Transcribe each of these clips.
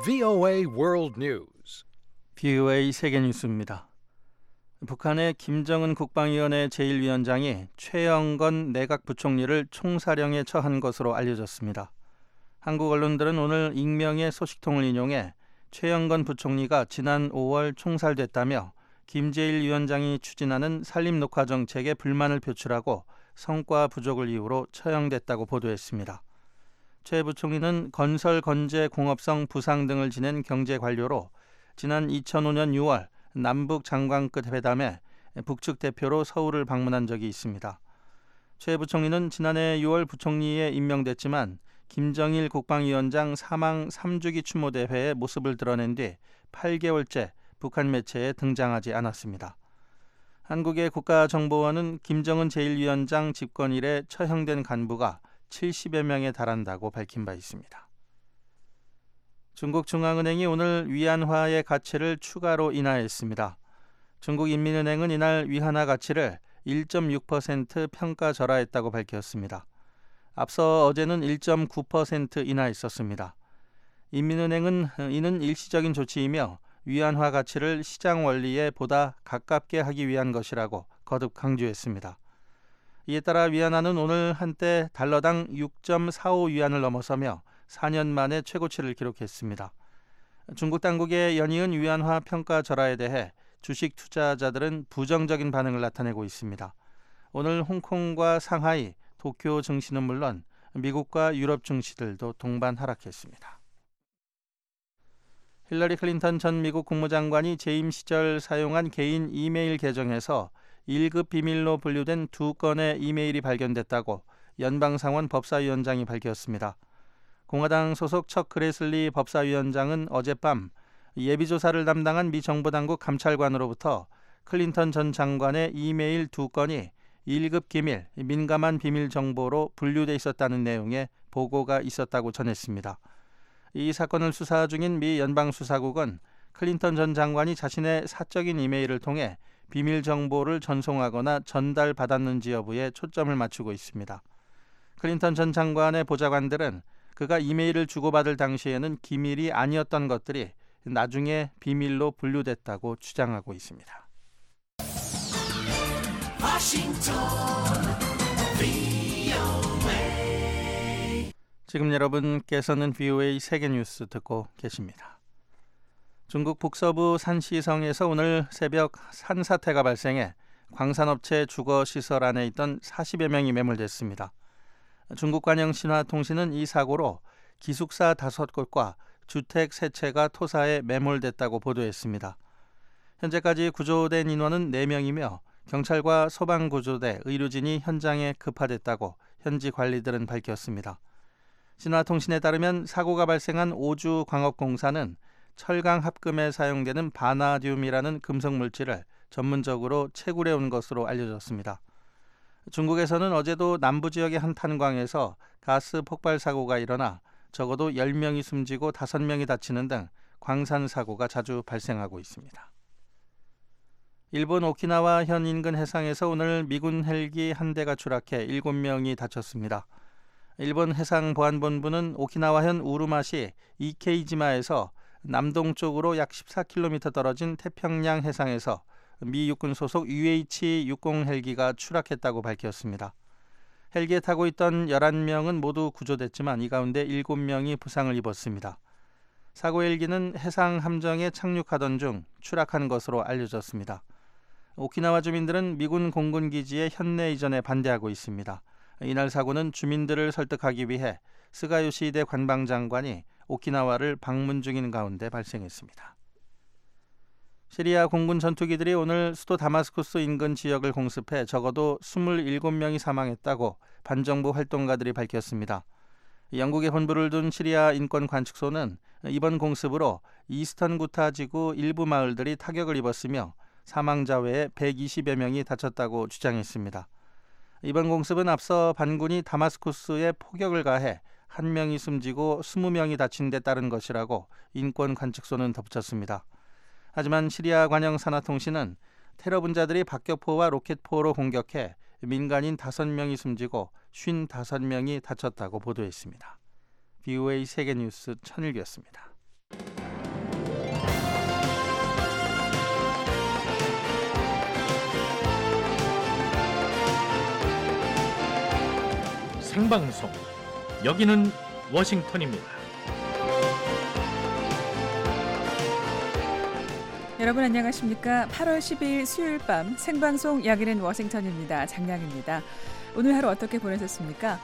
VOA World News. VOA 세계뉴스입니다. 북한의 김정은 국방위원회 제1위원장이 최영건 내각부총리를 총사령에 처한 것으로 알려졌습니다. 한국 언론들은 오늘 익명의 소식통을 인용해 최영건 부총리가 지난 5월 총살됐다며 김제일 위원장이 추진하는 산림녹화 정책에 불만을 표출하고 성과 부족을 이유로 처형됐다고 보도했습니다. 최 부총리는 건설, 건재, 공업성 부상 등을 지낸 경제 관료로 지난 2005년 6월 남북 장관급 회담에 북측 대표로 서울을 방문한 적이 있습니다. 최 부총리는 지난해 6월 부총리에 임명됐지만 김정일 국방위원장 사망 3주기 추모 대회에 모습을 드러낸 뒤 8개월째 북한 매체에 등장하지 않았습니다. 한국의 국가정보원은 김정은 제1위원장 집권 이래 처형된 간부가 70여 명에 달한다고 밝힌 바 있습니다. 중국 중앙은행이 오늘 위안화의 가치를 추가로 인하했습니다. 중국인민은행은 이날 위안화 가치를 1.6% 평가 절하했다고 밝혔습니다. 앞서 어제는 1.9% 인하했었습니다. 인민은행은 이는 일시적인 조치이며 위안화 가치를 시장 원리에 보다 가깝게 하기 위한 것이라고 거듭 강조했습니다. 이에 따라 위안화는 오늘 한때 달러당 6.45위안을 넘어서며 4년 만에 최고치를 기록했습니다. 중국 당국의 연이은 위안화 평가 절하에 대해 주식 투자자들은 부정적인 반응을 나타내고 있습니다. 오늘 홍콩과 상하이, 도쿄 증시는 물론 미국과 유럽 증시들도 동반 하락했습니다. 힐러리 클린턴 전 미국 국무장관이 재임 시절 사용한 개인 이메일 계정에서 1급 비밀로 분류된 2건의 이메일이 발견됐다고 연방상원 법사위원장이 밝혔습니다. 공화당 소속 척 그레슬리 법사위원장은 어젯밤 예비조사를 담당한 미 정보당국 감찰관으로부터 클린턴 전 장관의 이메일 2건이 1급 기밀, 민감한 비밀 정보로 분류돼 있었다는 내용의 보고가 있었다고 전했습니다. 이 사건을 수사 중인 미 연방수사국은 클린턴 전 장관이 자신의 사적인 이메일을 통해 비밀 정보를 전송하거나 전달받았는지 여부에 초점을 맞추고 있습니다. 클린턴 전 장관의 보좌관들은 그가 이메일을 주고받을 당시에는 기밀이 아니었던 것들이 나중에 비밀로 분류됐다고 주장하고 있습니다. 지금 여러분께서는 VOA 세계뉴스 듣고 계십니다. 중국 북서부 산시성에서 오늘 새벽 산사태가 발생해 광산업체 주거시설 안에 있던 40여 명이 매몰됐습니다. 중국 관영 신화통신은 이 사고로 기숙사 5곳과 주택 3채가 토사에 매몰됐다고 보도했습니다. 현재까지 구조된 인원은 4명이며 경찰과 소방구조대, 의료진이 현장에 급파됐다고 현지 관리들은 밝혔습니다. 신화통신에 따르면 사고가 발생한 오주 광업공사는 철강 합금에 사용되는 바나듐이라는 금속 물질을 전문적으로 채굴해온 것으로 알려졌습니다. 중국에서는 어제도 남부 지역의 한 탄광에서 가스 폭발 사고가 일어나 적어도 10명이 숨지고 5명이 다치는 등 광산 사고가 자주 발생하고 있습니다. 일본 오키나와 현 인근 해상에서 오늘 미군 헬기 한 대가 추락해 7명이 다쳤습니다. 일본 해상보안본부는 오키나와현 우루마시 이케이지마에서 남동쪽으로 약 14km 떨어진 태평양 해상에서 미 육군 소속 UH-60 헬기가 추락했다고 밝혔습니다. 헬기에 타고 있던 11명은 모두 구조됐지만 이 가운데 7명이 부상을 입었습니다. 사고 헬기는 해상 함정에 착륙하던 중 추락한 것으로 알려졌습니다. 오키나와 주민들은 미군 공군기지의 현내 이전에 반대하고 있습니다. 이날 사고는 주민들을 설득하기 위해 스가 요시히데 관방장관이 오키나와를 방문 중인 가운데 발생했습니다. 시리아 공군 전투기들이 오늘 수도 다마스쿠스 인근 지역을 공습해 적어도 27명이 사망했다고 반정부 활동가들이 밝혔습니다. 영국의 본부를 둔 시리아 인권관측소는 이번 공습으로 이스턴 구타 지구 일부 마을들이 타격을 입었으며 사망자 외에 120여 명이 다쳤다고 주장했습니다. 이번 공습은 앞서 반군이 다마스쿠스에 포격을 가해 1명이 숨지고 20명이 다친 데 따른 것이라고 인권관측소는 덧붙였습니다. 하지만 시리아 관영 산하통신은 테러 분자들이 박격포와 로켓포로 공격해 민간인 5명이 숨지고 55명이 다쳤다고 보도했습니다. VOA 세계뉴스 천일규였습니다. 생방송. 여기는 워싱턴입니다. 여러분 안녕하십니까? 8월 12일 수요일 밤 생방송 여기는 워싱턴입니다. 장량입니다. 오늘 하루 어떻게 보내셨습니까?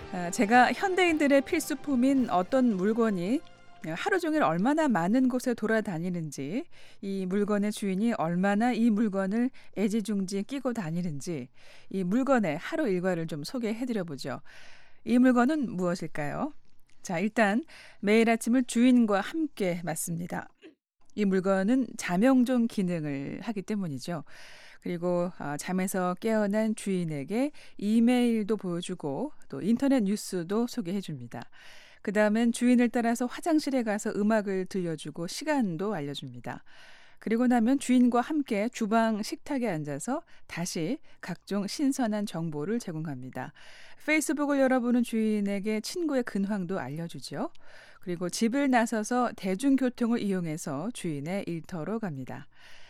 제가 현대인들의 필수품인 어떤 물건이 하루 종일 얼마나 많은 곳에 돌아다니는지, 이 물건의 주인이 얼마나 이 물건을 애지중지 끼고 다니는지, 이 물건의 하루 일과를 좀 소개해드려 보죠. 이 물건은 무엇일까요? 자, 일단 매일 아침을 주인과 함께 맞습니다. 이 물건은 자명종 기능을 하기 때문이죠. 그리고 잠에서 깨어난 주인에게 이메일도 보여주고 또 인터넷 뉴스도 소개해줍니다. 그 다음엔 주인을 따라서 화장실에 가서 음악을 들려주고 시간도 알려줍니다. 그리고 나면 주인과 함께 주방 식탁에 앉아서 다시 각종 신선한 정보를 제공합니다. 페이스북을 열어보는 주인에게 친구의 근황도 알려주죠. 그리고 집을 나서서 대중교통을 이용해서 주인의 일터로 갑니다.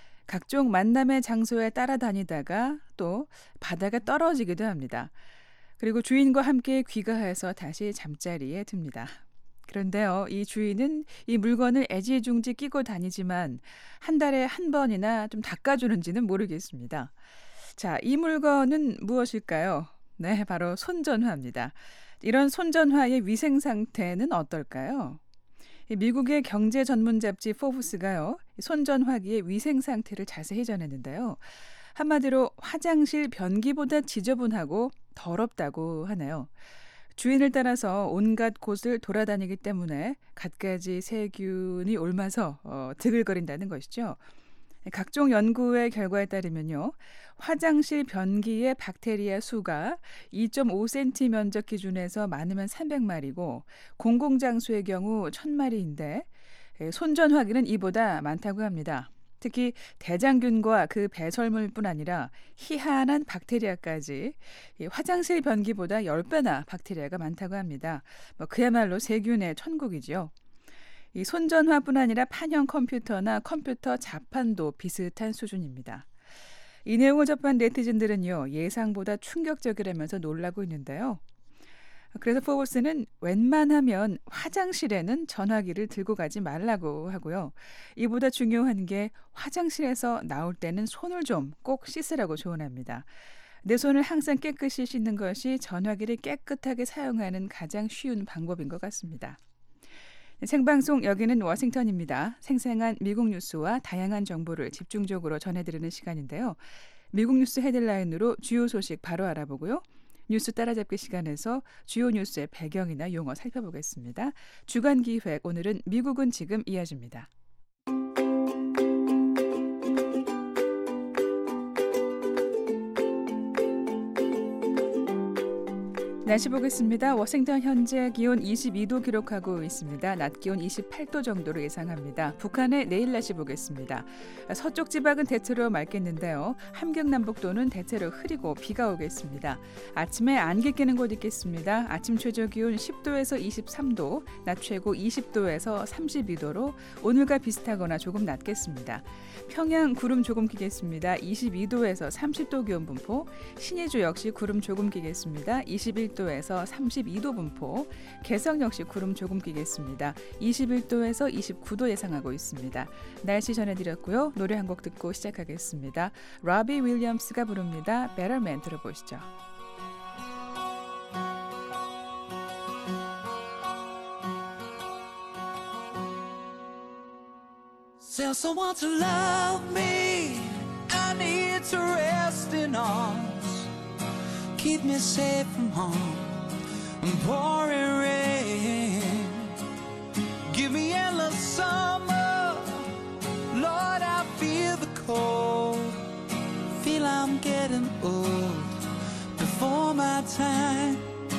각종 만남의 장소에 따라다니다가 또 바닥에 떨어지기도 합니다. 그리고 주인과 함께 귀가해서 다시 잠자리에 듭니다. 그런데요, 이 주인은 이 물건을 애지중지 끼고 다니지만 한 달에 한 번이나 좀 닦아주는지는 모르겠습니다. 자, 이 물건은 무엇일까요? 네, 바로 손전화입니다. 이런 손전화의 위생 상태는 어떨까요? 미국의 경제 전문 잡지 포브스가요, 손전화기의 위생 상태를 자세히 전했는데요. 한마디로 화장실 변기보다 지저분하고 더럽다고 하네요. 주인을 따라서 온갖 곳을 돌아다니기 때문에 갖가지 세균이 옮아서 드글거린다는 것이죠. 각종 연구의 결과에 따르면요, 화장실 변기의 박테리아 수가 2.5cm 면적 기준에서 많으면 300마리고 공공장소의 경우 1000마리인데 손전화기는 이보다 많다고 합니다. 특히 대장균과 그 배설물뿐 아니라 희한한 박테리아까지 화장실 변기보다 10배나 박테리아가 많다고 합니다. 그야말로 세균의 천국이죠. 이 손전화뿐 아니라 판형 컴퓨터나 컴퓨터 자판도 비슷한 수준입니다. 이 내용을 접한 네티즌들은요, 예상보다 충격적이라면서 놀라고 있는데요. 그래서 포브스는 웬만하면 화장실에는 전화기를 들고 가지 말라고 하고요. 이보다 중요한 게 화장실에서 나올 때는 손을 좀 꼭 씻으라고 조언합니다. 내 손을 항상 깨끗이 씻는 것이 전화기를 깨끗하게 사용하는 가장 쉬운 방법인 것 같습니다. 생방송 여기는 워싱턴입니다. 생생한 미국 뉴스와 다양한 정보를 집중적으로 전해드리는 시간인데요. 미국 뉴스 헤드라인으로 주요 소식 바로 알아보고요. 뉴스 따라잡기 시간에서 주요 뉴스의 배경이나 용어 살펴보겠습니다. 주간기획, 오늘은 미국은 지금 이어집니다. 날씨 보겠습니다. 워싱턴 현재 기온 22도 기록하고 있습니다. 낮 기온 28도 정도로 예상합니다. 북한의 내일 날씨 보겠습니다. 서쪽 지방은 대체로 맑겠는데요. 함경남북도는 대체로 흐리고 비가 오겠습니다. 아침에 안개 끼는 곳 있겠습니다. 아침 최저 기온 10도에서 23도, 낮 최고 20도에서 32도로 오늘과 비슷하거나 조금 낮겠습니다. 평양 구름 조금 끼겠습니다. 22도에서 30도 기온 분포, 신의주 역시 구름 조금 끼겠습니다. 21도에서 32도 분포, 개성 역시 구름 조금 끼겠습니다. 21도에서 29도 예상하고 있습니다. 날씨 전해드렸고요. 노래 한 곡 듣고 시작하겠습니다. 로비 윌리엄스가 부릅니다. Better Man 들어보시죠. Tell someone to love me. I need to rest in arms. Keep me safe from harm and pouring rain. Give me endless summer. Lord, I feel the cold. Feel I'm getting old before my time.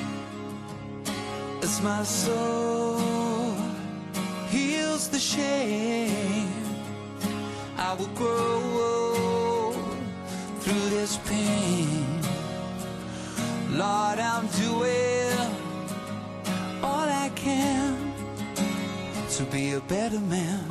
As my soul heals the shame, I will grow through this pain. Lord, I'm doing all I can to be a better man.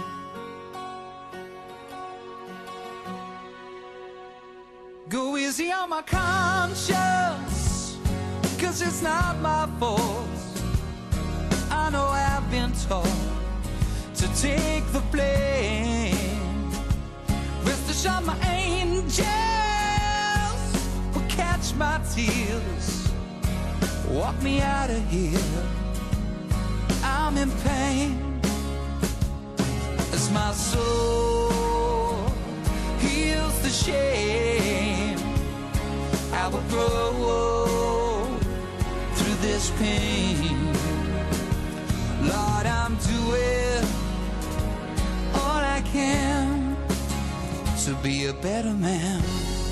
Go easy on my conscience, 'cause 'cause it's not my fault. I know I've been taught to take the blame. Rest assured my angels will catch my tears, walk me out of here. I'm in pain as my soul heals the shame. I will grow through this pain. Lord, I'm doing all I can to be a better man.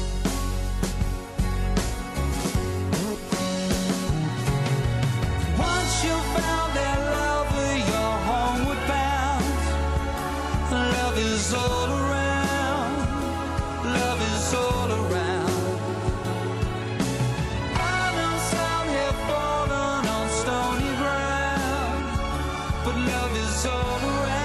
Once you found that lover, you're homeward bound. Love is all around. Love is all around. I know some have fallen on stony ground, but love is all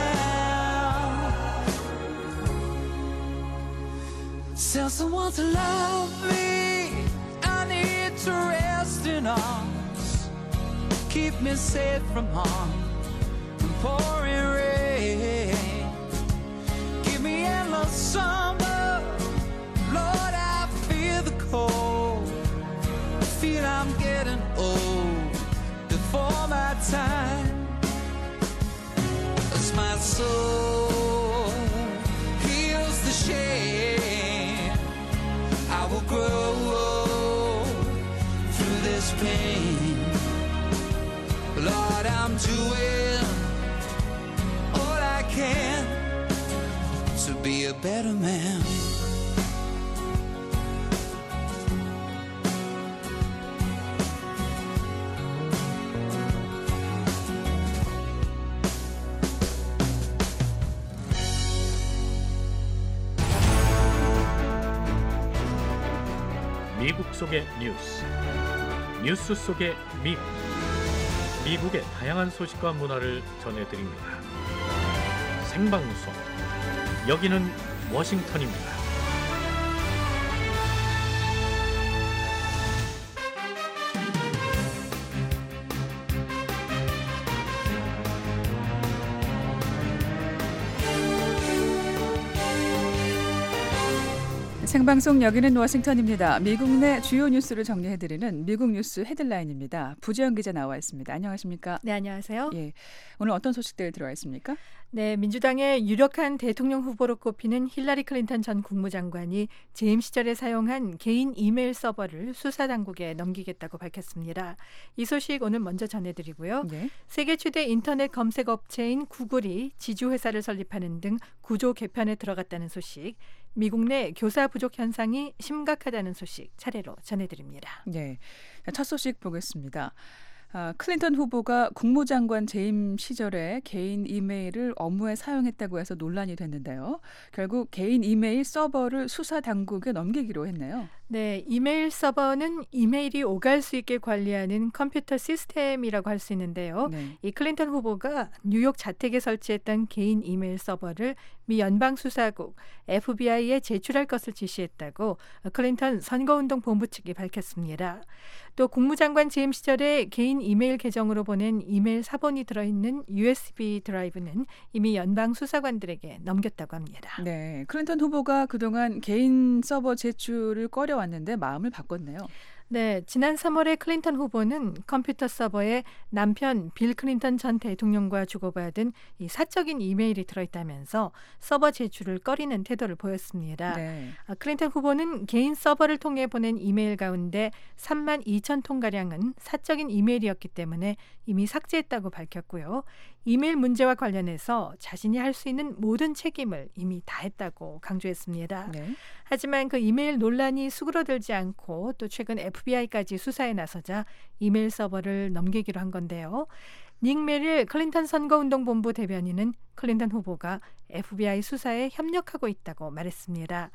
around. Tell someone to love me. I need to rest in arms. Keep me safe from harm and pouring rain. Give me endless summer. Lord, I feel the cold. I feel I'm getting old before my time. As my soul heals the shame, I will grow through this pain. Lord, I'm doing all I can to be a better man. 미국 속의 뉴스, 뉴스 속의 미국, 미국의 다양한 소식과 문화를 전해드립니다. 생방송, 여기는 워싱턴입니다. 생방송 여기는 워싱턴입니다. 미국 내 주요 뉴스를 정리해드리는 미국 뉴스 헤드라인입니다. 부지연 기자 나와 있습니다. 안녕하십니까? 네, 안녕하세요. 예, 오늘 어떤 소식들 들어와 있습니까? 네, 민주당의 유력한 대통령 후보로 꼽히는 힐러리 클린턴 전 국무장관이 재임 시절에 사용한 개인 이메일 서버를 수사당국에 넘기겠다고 밝혔습니다. 이 소식 오늘 먼저 전해드리고요. 네. 세계 최대 인터넷 검색 업체인 구글이 지주회사를 설립하는 등 구조 개편에 들어갔다는 소식, 미국 내 교사 부족 현상이 심각하다는 소식 차례로 전해드립니다. 네, 첫 소식 보겠습니다. 클린턴 후보가 국무장관 재임 시절에 개인 이메일을 업무에 사용했다고 해서 논란이 됐는데요. 결국 개인 이메일 서버를 수사 당국에 넘기기로 했네요. 네, 이메일 서버는 이메일이 오갈 수 있게 관리하는 컴퓨터 시스템이라고 할 수 있는데요. 네. 이 클린턴 후보가 뉴욕 자택에 설치했던 개인 이메일 서버를 미 연방수사국 FBI에 제출할 것을 지시했다고 클린턴 선거운동 본부 측이 밝혔습니다. 또 국무장관 재임 시절에 개인 이메일 계정으로 보낸 이메일 사본이 들어있는 USB 드라이브는 이미 연방수사관들에게 넘겼다고 합니다. 네, 클린턴 후보가 그동안 개인 서버 제출을 꺼려왔는데 마음을 바꿨네요. 네, 지난 3월에 클린턴 후보는 컴퓨터 서버에 남편 빌 클린턴 전 대통령과 주고받은 이 사적인 이메일이 들어있다면서 서버 제출을 꺼리는 태도를 보였습니다. 네. 클린턴 후보는 개인 서버를 통해 보낸 이메일 가운데 3만 2천 통가량은 사적인 이메일이었기 때문에 이미 삭제했다고 밝혔고요. 이메일 문제와 관련해서 자신이 할 수 있는 모든 책임을 이미 다했다고 강조했습니다. 네. 하지만 그 이메일 논란이 수그러들지 않고 또 최근 FBI까지 수사에 나서자 이메일 서버를 넘기기로 한 건데요. 닉 메릴 클린턴 선거운동본부 대변인은 클린턴 후보가 FBI 수사에 협력하고 있다고 말했습니다.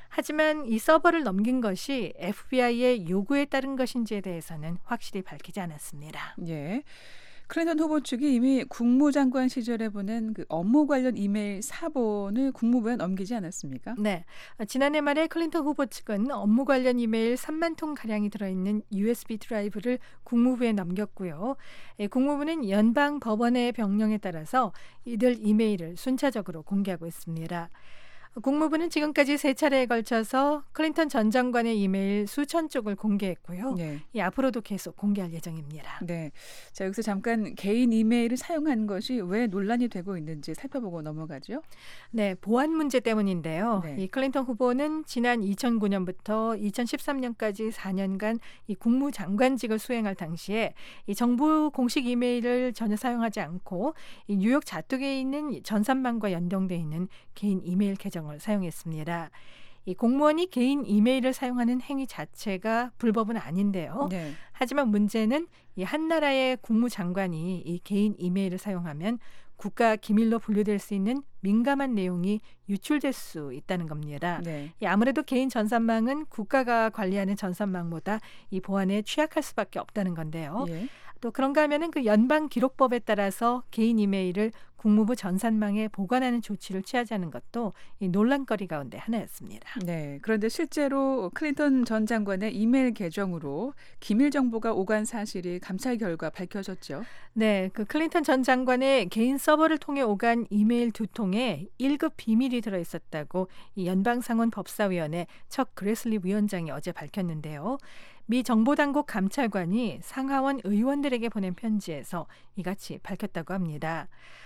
하지만 이 서버를 넘긴 것이 FBI의 요구에 따른 것인지에 대해서는 확실히 밝히지 않았습니다. 예. 클린턴 후보 측이 이미 국무장관 시절에 보낸 그 업무 관련 이메일 4본을 국무부에 넘기지 않았습니까? 네, 지난해 말에 클린턴 후보 측은 업무 관련 이메일 3만 통 가량이 들어있는 USB 드라이브를 국무부에 넘겼고요. 국무부는 연방 법원의 명령에 따라서 이들 이메일을 순차적으로 공개하고 있습니다. 국무부는 지금까지 3차례에 걸쳐서 클린턴 전 장관의 이메일 수천 쪽을 공개했고요. 네. 앞으로도 계속 공개할 예정입니다. 네. 자, 여기서 잠깐 개인 이메일을 사용한 것이 왜 논란이 되고 있는지 살펴보고 넘어가죠. 네, 보안 문제 때문인데요. 네. 이 클린턴 후보는 지난 2009년부터 2013년까지 4년간 이 국무장관직을 수행할 당시에 이 정부 공식 이메일을 전혀 사용하지 않고 이 뉴욕 자택에 있는 전산망과 연동돼 있는 개인 이메일 계정을 사용했습니다. 이 공무원이 개인 이메일을 사용하는 행위 자체가 불법은 아닌데요. 네. 하지만 문제는 이 한 나라의 국무장관이 이 개인 이메일을 사용하면 국가 기밀로 분류될 수 있는 민감한 내용이 유출될 수 있다는 겁니다. 네. 아무래도 개인 전산망은 국가가 관리하는 전산망보다 이 보안에 취약할 수밖에 없다는 건데요. 예. 또 그런가 하면은 그 연방 기록법에 따라서 개인 이메일을 국무부 전산망에 보관하는 조치를 취하자는 것도 이 논란거리 가운데 하나였습니다. 네. 그런데 실제로 클린턴 전 장관의 이메일 계정으로 기밀 정보가 오간 사실이 감찰 결과 밝혀졌죠. 네, 그 클린턴 전 장관의 개인 서버를 통해 오간 이메일 2통에 1급 비밀이 들어있었다고 이 연방상원법사위원회 척 그레슬리 위원장이 어제 밝혔는데요. 미 정보당국 감찰관이 상하원 의원들에게 보낸 편지에서 이같이 밝혔다고 합니다.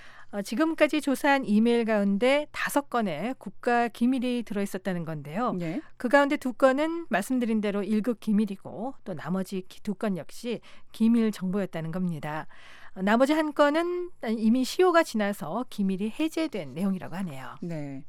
지금까지 조사한 이메일 가운데 5건의 국가 기밀이 들어있었다는 건데요. 네. 그 가운데 2건은 말씀드린 대로 1급 기밀이고 또 나머지 2건 역시 기밀 정보였다는 겁니다. 나머지 한 건은 이미 시효가 지나서 기밀이 해제된 내용이라고 하네요. 네.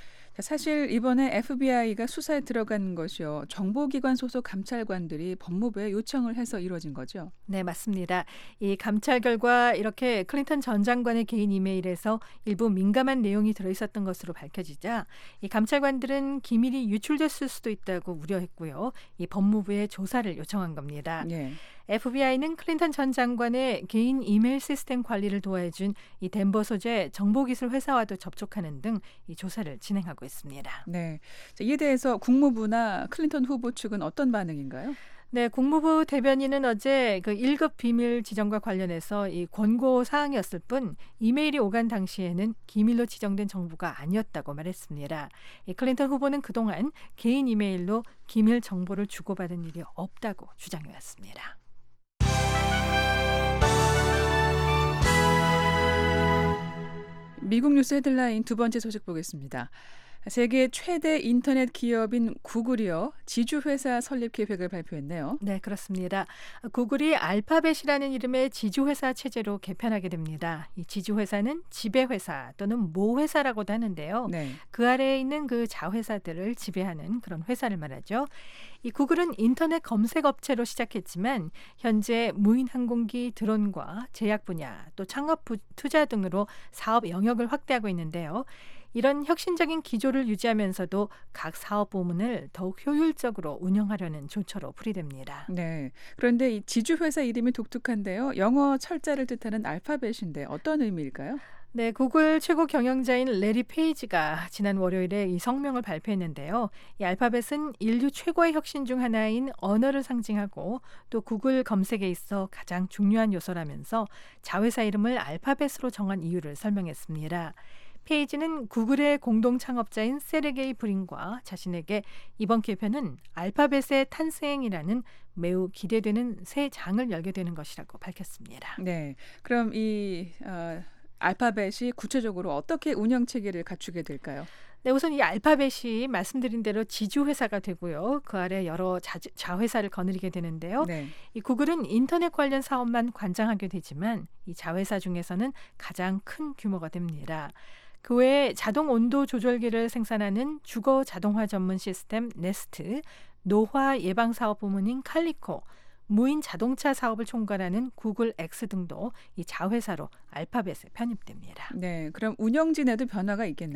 사실 이번에 FBI가 수사에 들어간 것이요. 정보기관 소속 감찰관들이 법무부에 요청을 해서 이루어진 거죠. 네, 맞습니다. 이 감찰 결과 이렇게 클린턴 전 장관의 개인 이메일에서 일부 민감한 내용이 들어있었던 것으로 밝혀지자 이 감찰관들은 기밀이 유출됐을 수도 있다고 우려했고요. 이 법무부에 조사를 요청한 겁니다. 네. FBI는 클린턴 전 장관의 개인 이메일 시스템 관리를 도와준 이 덴버 소재 정보기술 회사와도 접촉하는 등 이 조사를 진행하고 있습니다. 네. 자, 이에 대해서 국무부나 클린턴 후보 측은 어떤 반응인가요? 네, 국무부 대변인은 어제 그 1급 비밀 지정과 관련해서 이 권고 사항이었을 뿐 이메일이 오간 당시에는 기밀로 지정된 정보가 아니었다고 말했습니다. 이 클린턴 후보는 그동안 개인 이메일로 기밀 정보를 주고받은 일이 없다고 주장해왔습니다. 미국 뉴스 헤드라인 두 번째 소식 보겠습니다. 세계 최대 인터넷 기업인 구글이요. 지주회사 설립 계획을 발표했네요. 네, 그렇습니다. 구글이 알파벳이라는 이름의 지주회사 체제로 개편하게 됩니다. 이 지주회사는 지배회사 또는 모회사라고도 하는데요. 네. 그 아래에 있는 그 자회사들을 지배하는 그런 회사를 말하죠. 이 구글은 인터넷 검색 업체로 시작했지만 현재 무인 항공기, 드론과 제약 분야, 또 창업 투자 등으로 사업 영역을 확대하고 있는데요. 이런 혁신적인 기조를 유지하면서도 각 사업 부문을 더욱 효율적으로 운영하려는 조처로 풀이됩니다. 네. 그런데 이 지주회사 이름이 독특한데요. 영어 철자를 뜻하는 알파벳인데 어떤 의미일까요? 네, 구글 최고 경영자인 레리 페이지가 지난 월요일에 이 성명을 발표했는데요. 이 알파벳은 인류 최고의 혁신 중 하나인 언어를 상징하고 또 구글 검색에 있어 가장 중요한 요소라면서 자회사 이름을 알파벳으로 정한 이유를 설명했습니다. 페이지는 구글의 공동 창업자인 세르게이 브린과 자신에게 이번 개편은 알파벳의 탄생이라는 매우 기대되는 새 장을 열게 되는 것이라고 밝혔습니다. 네. 그럼 이 알파벳이 구체적으로 어떻게 운영 체계를 갖추게 될까요? 네, 우선 이 알파벳이 말씀드린 대로 지주회사가 되고요. 그 아래 여러 자회사를 거느리게 되는데요. 네. 이 구글은 인터넷 관련 사업만 관장하게 되지만 이 자회사 중에서는 가장 큰 규모가 됩니다. 그 외에 자동 온도 조절기를 생산하는 주거 자동화 전문 시스템 네스트, 노화 예방 사업 부문인 칼리코, 무인 자동차 사업을 총괄하는 구글 X 등도 이 자회사로 알파벳에 편입됩니다. 네, 그럼 운영진에도 변화가 있겠네요.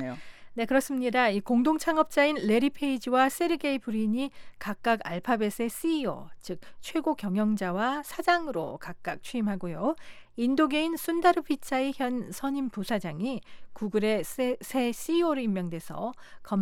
네, 그렇습니다. 이 공동 창업자인 레리 페이지와 세르게이 브린이 각각 알파벳의 CEO, 즉 최고 경영자와 사장으로 각각 취임하고요. 인도계인 순다르 피차이 현 선임 부사장이 구글의 새 CEO로 임명돼서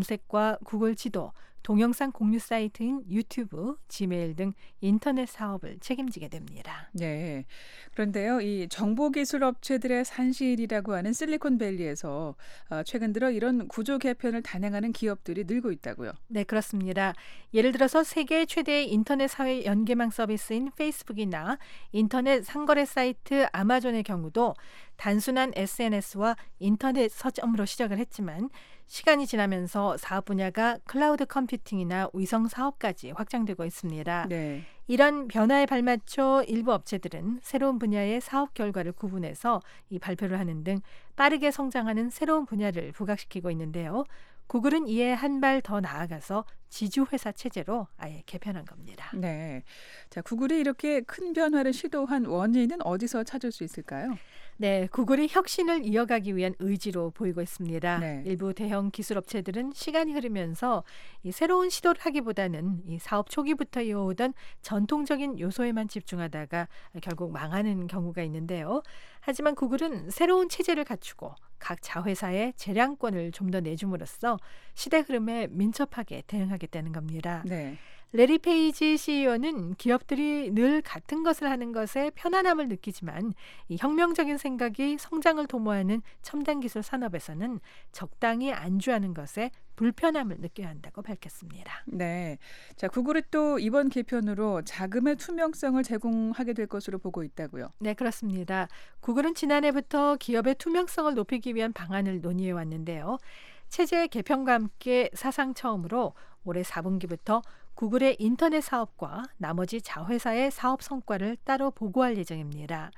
검색과 구글 지도, 동영상 공유 사이트인 유튜브, 지메일 등 인터넷 사업을 책임지게 됩니다. 네. 그런데요, 이 정보기술 업체들의 산실이라고 하는 실리콘밸리에서 최근 들어 이런 구조 개편을 단행하는 기업들이 늘고 있다고요. 네, 그렇습니다. 예를 들어서 세계 최대의 인터넷 사회 연계망 서비스인 페이스북이나 인터넷 상거래 사이트 아마존의 경우도 단순한 SNS와 인터넷 서점으로 시작을 했지만 시간이 지나면서 사업 분야가 클라우드 컴퓨팅이나 위성 사업까지 확장되고 있습니다. 네. 이런 변화에 발맞춰 일부 업체들은 새로운 분야의 사업 결과를 구분해서 이 발표를 하는 등 빠르게 성장하는 새로운 분야를 부각시키고 있는데요. 구글은 이에 한 발 더 나아가서 지주회사 체제로 아예 개편한 겁니다. 네. 자, 구글이 이렇게 큰 변화를 시도한 원인은 어디서 찾을 수 있을까요? 네, 구글이 혁신을 이어가기 위한 의지로 보이고 있습니다. 네. 일부 대형 기술업체들은 시간이 흐르면서 이 새로운 시도를 하기보다는 이 사업 초기부터 이어오던 전통적인 요소에만 집중하다가 결국 망하는 경우가 있는데요. 하지만 구글은 새로운 체제를 갖추고 각 자회사에 재량권을 좀 더 내줌으로써 시대 흐름에 민첩하게 대응하겠다는 겁니다. 네. 레리 페이지 CEO는 기업들이 늘 같은 것을 하는 것에 편안함을 느끼지만 이 혁명적인 생각이 성장을 도모하는 첨단 기술 산업에서는 적당히 안주하는 것에 불편함을 느껴야 한다고 밝혔습니다. 네. 자, 구글이 또 이번 개편으로 자금의 투명성을 제공하게 될 것으로 보고 있다고요. 네, 그렇습니다. 구글은 지난해부터 기업의 투명성을 높이기 위한 방안을 논의해 왔는데요. 체제 개편과 함께 사상 처음으로 올해 4분기부터 구글의 인터넷 사업과 나머지 자회사의 사업 성과를 따로 보고할 예정입니다.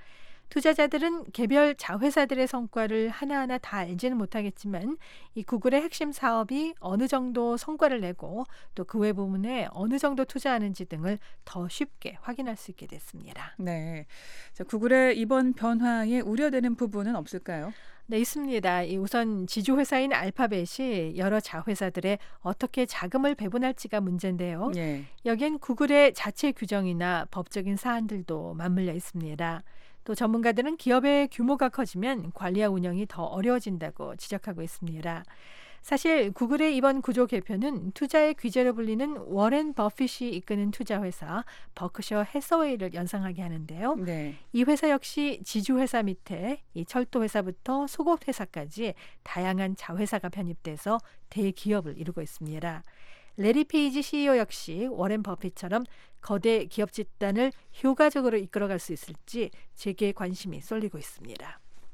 투자자들은 개별 자회사들의 성과를 하나하나 다 알지는 못하겠지만 이 구글의 핵심 사업이 어느 정도 성과를 내고 또 그 외 부분에 어느 정도 투자하는지 등을 더 쉽게 확인할 수 있게 됐습니다. 네. 자, 구글의 이번 변화에 우려되는 부분은 없을까요? 네, 있습니다. 우선 지주회사인 알파벳이 여러 자회사들에 어떻게 자금을 배분할지가 문제인데요. 예. 여기엔 구글의 자체 규정이나 법적인 사안들도 맞물려 있습니다. 또 전문가들은 기업의 규모가 커지면 관리와 운영이 더 어려워진다고 지적하고 있습니다. 사실 구글의 이번 구조 개편은 투자의 귀재로 불리는 워렌 버핏이 이끄는 투자회사 버크셔 해서웨이를 연상하게 하는데요. 네. 이 회사 역시 지주회사 밑에 이 철도회사부터 속옷회사까지 다양한 자회사가 편입돼서 대기업을 이루고 있습니다. 레리 페이지 CEO 역시 워렌 버핏처럼 거대 기업 집단을 효과적으로 이끌어갈 수 있을지 재계의 관심이 쏠리고 있습니다.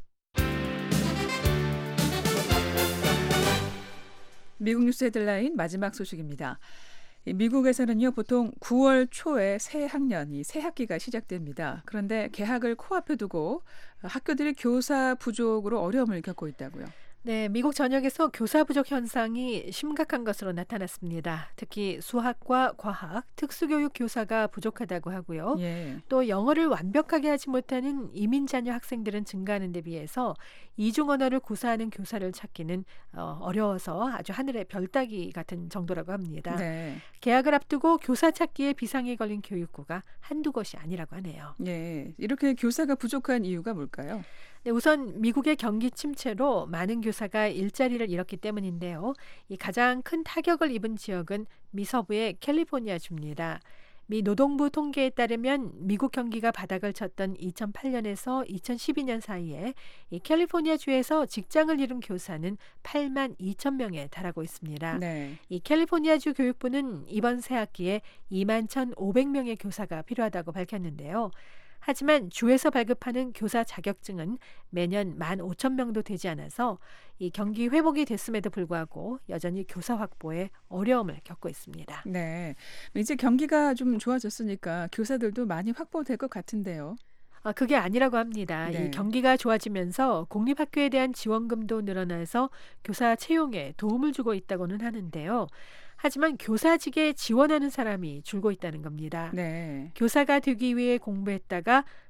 미국 뉴스 헤드라인 마지막 소식입니다. 미국에서는요, 보통 9월 초에 새 학년이 새 학기가 시작됩니다. 그런데 개학을 코앞에 두고 학교들이 교사 부족으로 어려움을 겪고 있다고요. 네, 미국 전역에서 교사 부족 현상이 심각한 것으로 나타났습니다. 특히 수학과 과학, 특수교육 교사가 부족하다고 하고요. 예. 또 영어를 완벽하게 하지 못하는 이민 자녀 학생들은 증가하는 데 비해서 이중 언어를 구사하는 교사를 찾기는 어려워서 아주 하늘의 별 따기 같은 정도라고 합니다. 네. 개학을 앞두고 교사 찾기에 비상이 걸린 교육부가 한두 곳이 아니라고 하네요. 예. 이렇게 교사가 부족한 이유가 뭘까요? 네, 우선 미국의 경기 침체로 많은 교사가 일자리를 잃었기 때문인데요. 이 가장 큰 타격을 입은 지역은 미서부의 캘리포니아주입니다. 미 노동부 통계에 따르면 미국 경기가 바닥을 쳤던 2008년에서 2012년 사이에 이 캘리포니아주에서 직장을 잃은 교사는 8만 2천 명에 달하고 있습니다. 네. 이 캘리포니아주 교육부는 이번 새학기에 2만 1,500명의 교사가 필요하다고 밝혔는데요. 하지만 주에서 발급하는 교사 자격증은 매년 15,000명도 되지 않아서 이 경기 회복이 됐음에도 불구하고 여전히 교사 확보에 어려움을 겪고 있습니다. 네. 이제 경기가 좀 좋아졌으니까 교사들도 많이 확보될 것 같은데요. 그게 아니라고 합니다. 네. 이 경기가 좋아지면서 공립학교에 대한 지원금도 늘어나서 교사 채용에 도움을 주고 있다고는 하는데요. 하지만 교사직에 지원하는 사람이 줄고 있다는 겁니다. 네. 교사가 되기 위해 공부했다가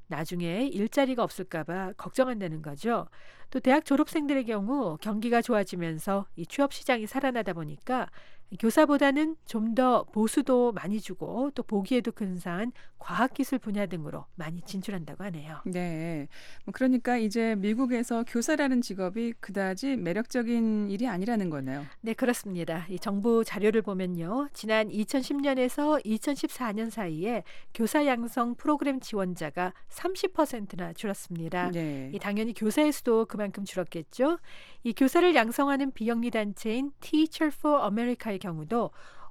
나중에 일자리가 없을까봐 걱정한다는 거죠. 또 대학 졸업생들의 경우 경기가 좋아지면서 이 취업 시장이 살아나다 보니까 교사보다는 좀 더 보수도 많이 주고 또 보기에도 근사한 과학기술 분야 등으로 많이 진출한다고 하네요. 네. 그러니까 이제 미국에서 교사라는 직업이 그다지 매력적인 일이 아니라는 거네요. 네, 그렇습니다. 이 정부 자료를 보면요. 지난 2010년에서 2014년 사이에 교사 양성 프로그램 지원자가 30%나 줄었습니다. 네. 이 당연히 교사의 수도 그만큼 줄었겠죠. 이 교사를 양성하는 비영리 단체인 Teacher for America의 경우도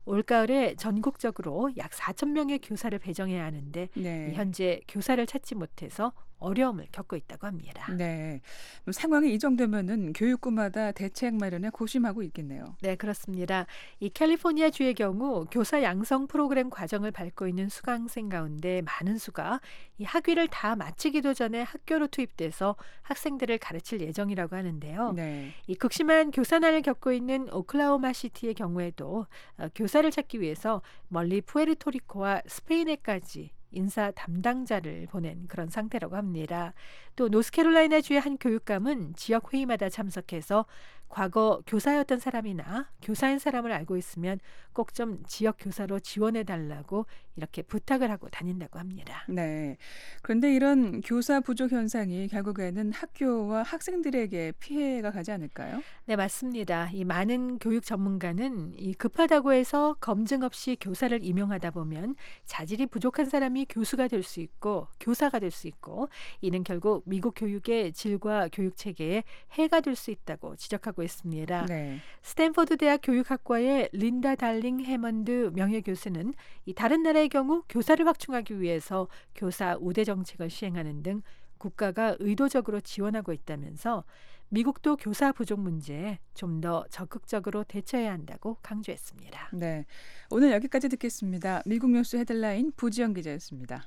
올가을에 전국적으로 약 4천 명의 교사를 배정해야 하는데 네. 현재 교사를 찾지 못해서 어려움을 겪고 있다고 합니다. 네. 상황이 이 정도면은 교육부마다 대책 마련에 고심하고 있겠네요. 네, 그렇습니다. 이 캘리포니아 주의 경우 교사 양성 프로그램 과정을 밟고 있는 수강생 가운데 많은 수가 이 학위를 다 마치기도 전에 학교로 투입돼서 학생들을 가르칠 예정이라고 하는데요. 네. 이 극심한 교사난을 겪고 있는 오클라호마 시티의 경우에도 교사를 찾기 위해서 멀리 푸에르토리코와 스페인에까지 인사 담당자를 보낸 그런 상태라고 합니다. 또 노스캐롤라이나주의 한 교육감은 지역 회의마다 참석해서 과거 교사였던 사람이나 교사인 사람을 알고 있으면 꼭 좀 지역 교사로 지원해달라고 이렇게 부탁을 하고 다닌다고 합니다. 네. 그런데 이런 교사 부족 현상이 결국에는 학교와 학생들에게 피해가 가지 않을까요? 네, 맞습니다. 이 많은 교육 전문가는 이 급하다고 해서 검증 없이 교사를 임용하다 보면 자질이 부족한 사람이 교수가 될 수 있고 교사가 될 수 있고 이는 결국 미국 교육의 질과 교육 체계에 해가 될 수 있다고 지적하고 있습니다. 네. 스탠퍼드 대학 교육학과의 린다 달링 해먼드 명예교수는 이 다른 나라의 경우 교사를 확충하기 위해서 교사 우대 정책을 시행하는 등 국가가 의도적으로 지원하고 있다면서 미국도 교사 부족 문제에 좀 더 적극적으로 대처해야 한다고 강조했습니다. 네. 오늘 여기까지 듣겠습니다. 미국 뉴스 헤드라인 부지영 기자였습니다.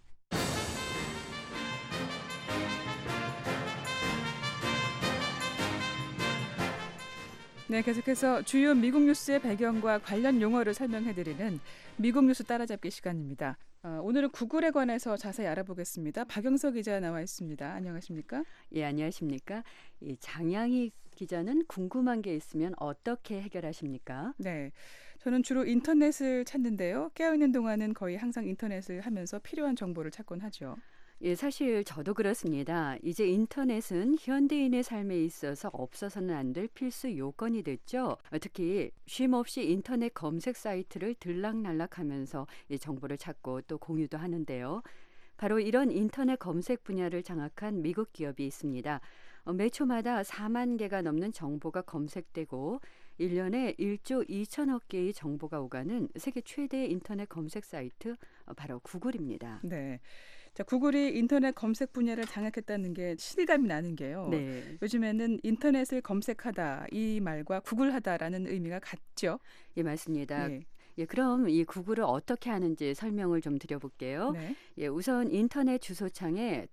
네, 계속해서 주요 미국 뉴스의 배경과 관련 용어를 설명해드리는 미국 뉴스 따라잡기 시간입니다. 오늘은 구글에 관해서 자세히 알아보겠습니다. 박영석 기자 나와 있습니다. 안녕하십니까? 예, 안녕하십니까? 이 장양희 기자는 궁금한 게 있으면 어떻게 해결하십니까? 네, 저는 주로 인터넷을 찾는데요. 깨어있는 동안은 거의 항상 인터넷을 하면서 필요한 정보를 찾곤 하죠. 예, 사실 저도 그렇습니다. 이제 인터넷은 현대인의 삶에 있어서 없어서는 안 될 필수 요건이 됐죠. 특히 쉼 없이 인터넷 검색 사이트를 들락날락하면서 이 정보를 찾고 또 공유도 하는데요. 바로 이런 인터넷 검색 분야를 장악한 미국 기업이 있습니다. 매 초마다 4만 개가 넘는 정보가 검색되고 1년에 1조 2천억 개의 정보가 오가는 세계 최대의 인터넷 검색 사이트 바로 구글입니다. 네. 자, 구글이 인터넷 검색 분야를 장악했다는 게 실감이 나는 게요. 네. 요즘에는 인터넷을 검색하다 이 말과 구글하다라는 의미가 같죠. 예, 맞습니다. 예. 예, 그럼 이 구글을 어떻게 하는지 설명을 좀 드려볼게요. 네. 예, 우선 인터넷 주소창에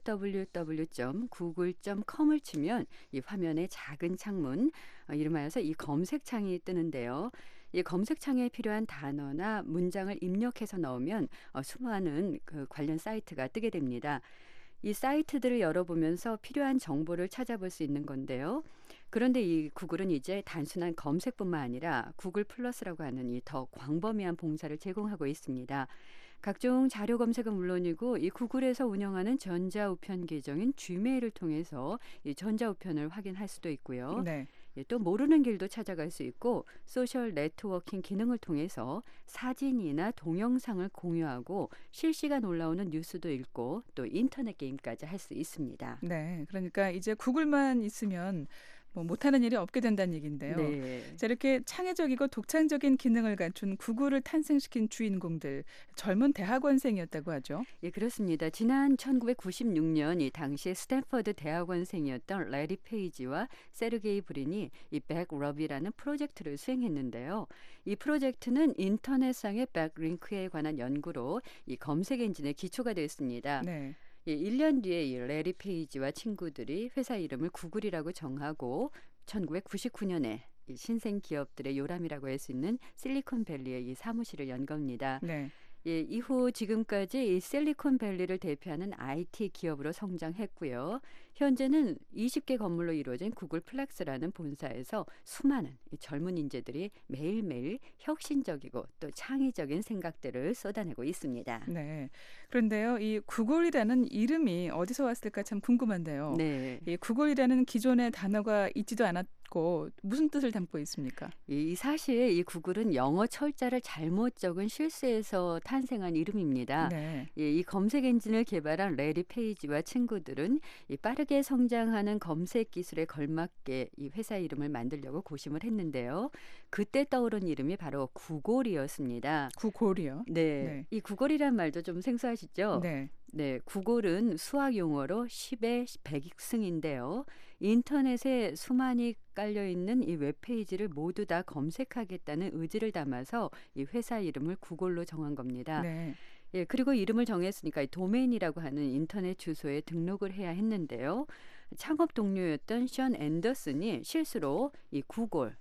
www.google.com을 치면 이 화면에 작은 창문, 이름하여서 이 검색창이 뜨는데요. 이 검색창에 필요한 단어나 문장을 입력해서 넣으면 수많은 그 관련 사이트가 뜨게 됩니다. 이 사이트들을 열어보면서 필요한 정보를 찾아볼 수 있는 건데요. 그런데 이 구글은 이제 단순한 검색뿐만 아니라 구글 플러스라고 하는 이 더 광범위한 봉사를 제공하고 있습니다. 각종 자료 검색은 물론이고 이 구글에서 운영하는 전자우편 계정인 Gmail을 통해서 이 전자우편을 확인할 수도 있고요. 네. 또 모르는 길도 찾아갈 수 있고 소셜 네트워킹 기능을 통해서 사진이나 동영상을 공유하고 실시간 올라오는 뉴스도 읽고 또 인터넷 게임까지 할 수 있습니다. 네. 그러니까 이제 구글만 있으면 뭐 못하는 일이 없게 된다는 얘기인데요. 네. 자, 이렇게 창의적이고 독창적인 기능을 갖춘 구글을 탄생시킨 주인공들, 젊은 대학원생이었다고 하죠. 예, 그렇습니다. 지난 1996년 이 당시에 스탠퍼드 대학원생이었던 레리 페이지와 세르게이 브린이 이 백러비라는 프로젝트를 수행했는데요. 이 프로젝트는 인터넷상의 백링크에 관한 연구로 이 검색 엔진의 기초가 됐습니다. 네. 1년 뒤에 이 레리 페이지와 친구들이 회사 이름을 구글이라고 정하고 1999년에 이 신생 기업들의 요람이라고 할 수 있는 실리콘밸리에 이 사무실을 연 겁니다. 네. 예, 이후 지금까지 이 실리콘밸리를 대표하는 IT 기업으로 성장했고요. 현재는 20개 건물로 이루어진 구글 플렉스라는 본사에서 수많은 이 젊은 인재들이 매일매일 혁신적이고 또 창의적인 생각들을 쏟아내고 있습니다. 네. 그런데요, 이 구글이라는 이름이 어디서 왔을까 참 궁금한데요. 네. 이 구글이라는 기존의 단어가 있지도 않았고 무슨 뜻을 담고 있습니까? 이 사실 이 구글은 영어 철자를 잘못 적은 실수에서 탄생한 이름입니다. 네. 이 검색 엔진을 개발한 레리 페이지와 친구들은 이 빠르게 성장하는 검색 기술에 걸맞게 이 회사 이름을 만들려고 고심을 했는데요. 그때 떠오른 이름이 바로 구글이었습니다. 구글이요? 네, 네. 이 구글이란 말도 좀 생소하시죠? 네. 네, 구글은 수학 용어로 10의 100승인데요. 인터넷에 수많이 깔려 있는 이 웹페이지를 모두 다 검색하겠다는 의지를 담아서 이 회사 이름을 구글로 정한 겁니다. 네. 예, 그리고 이름을 정했으니까 이 도메인이라고 하는 인터넷 주소에 등록을 해야 했는데요. 창업 동료였던 션 앤더슨이 실수로 이 구글,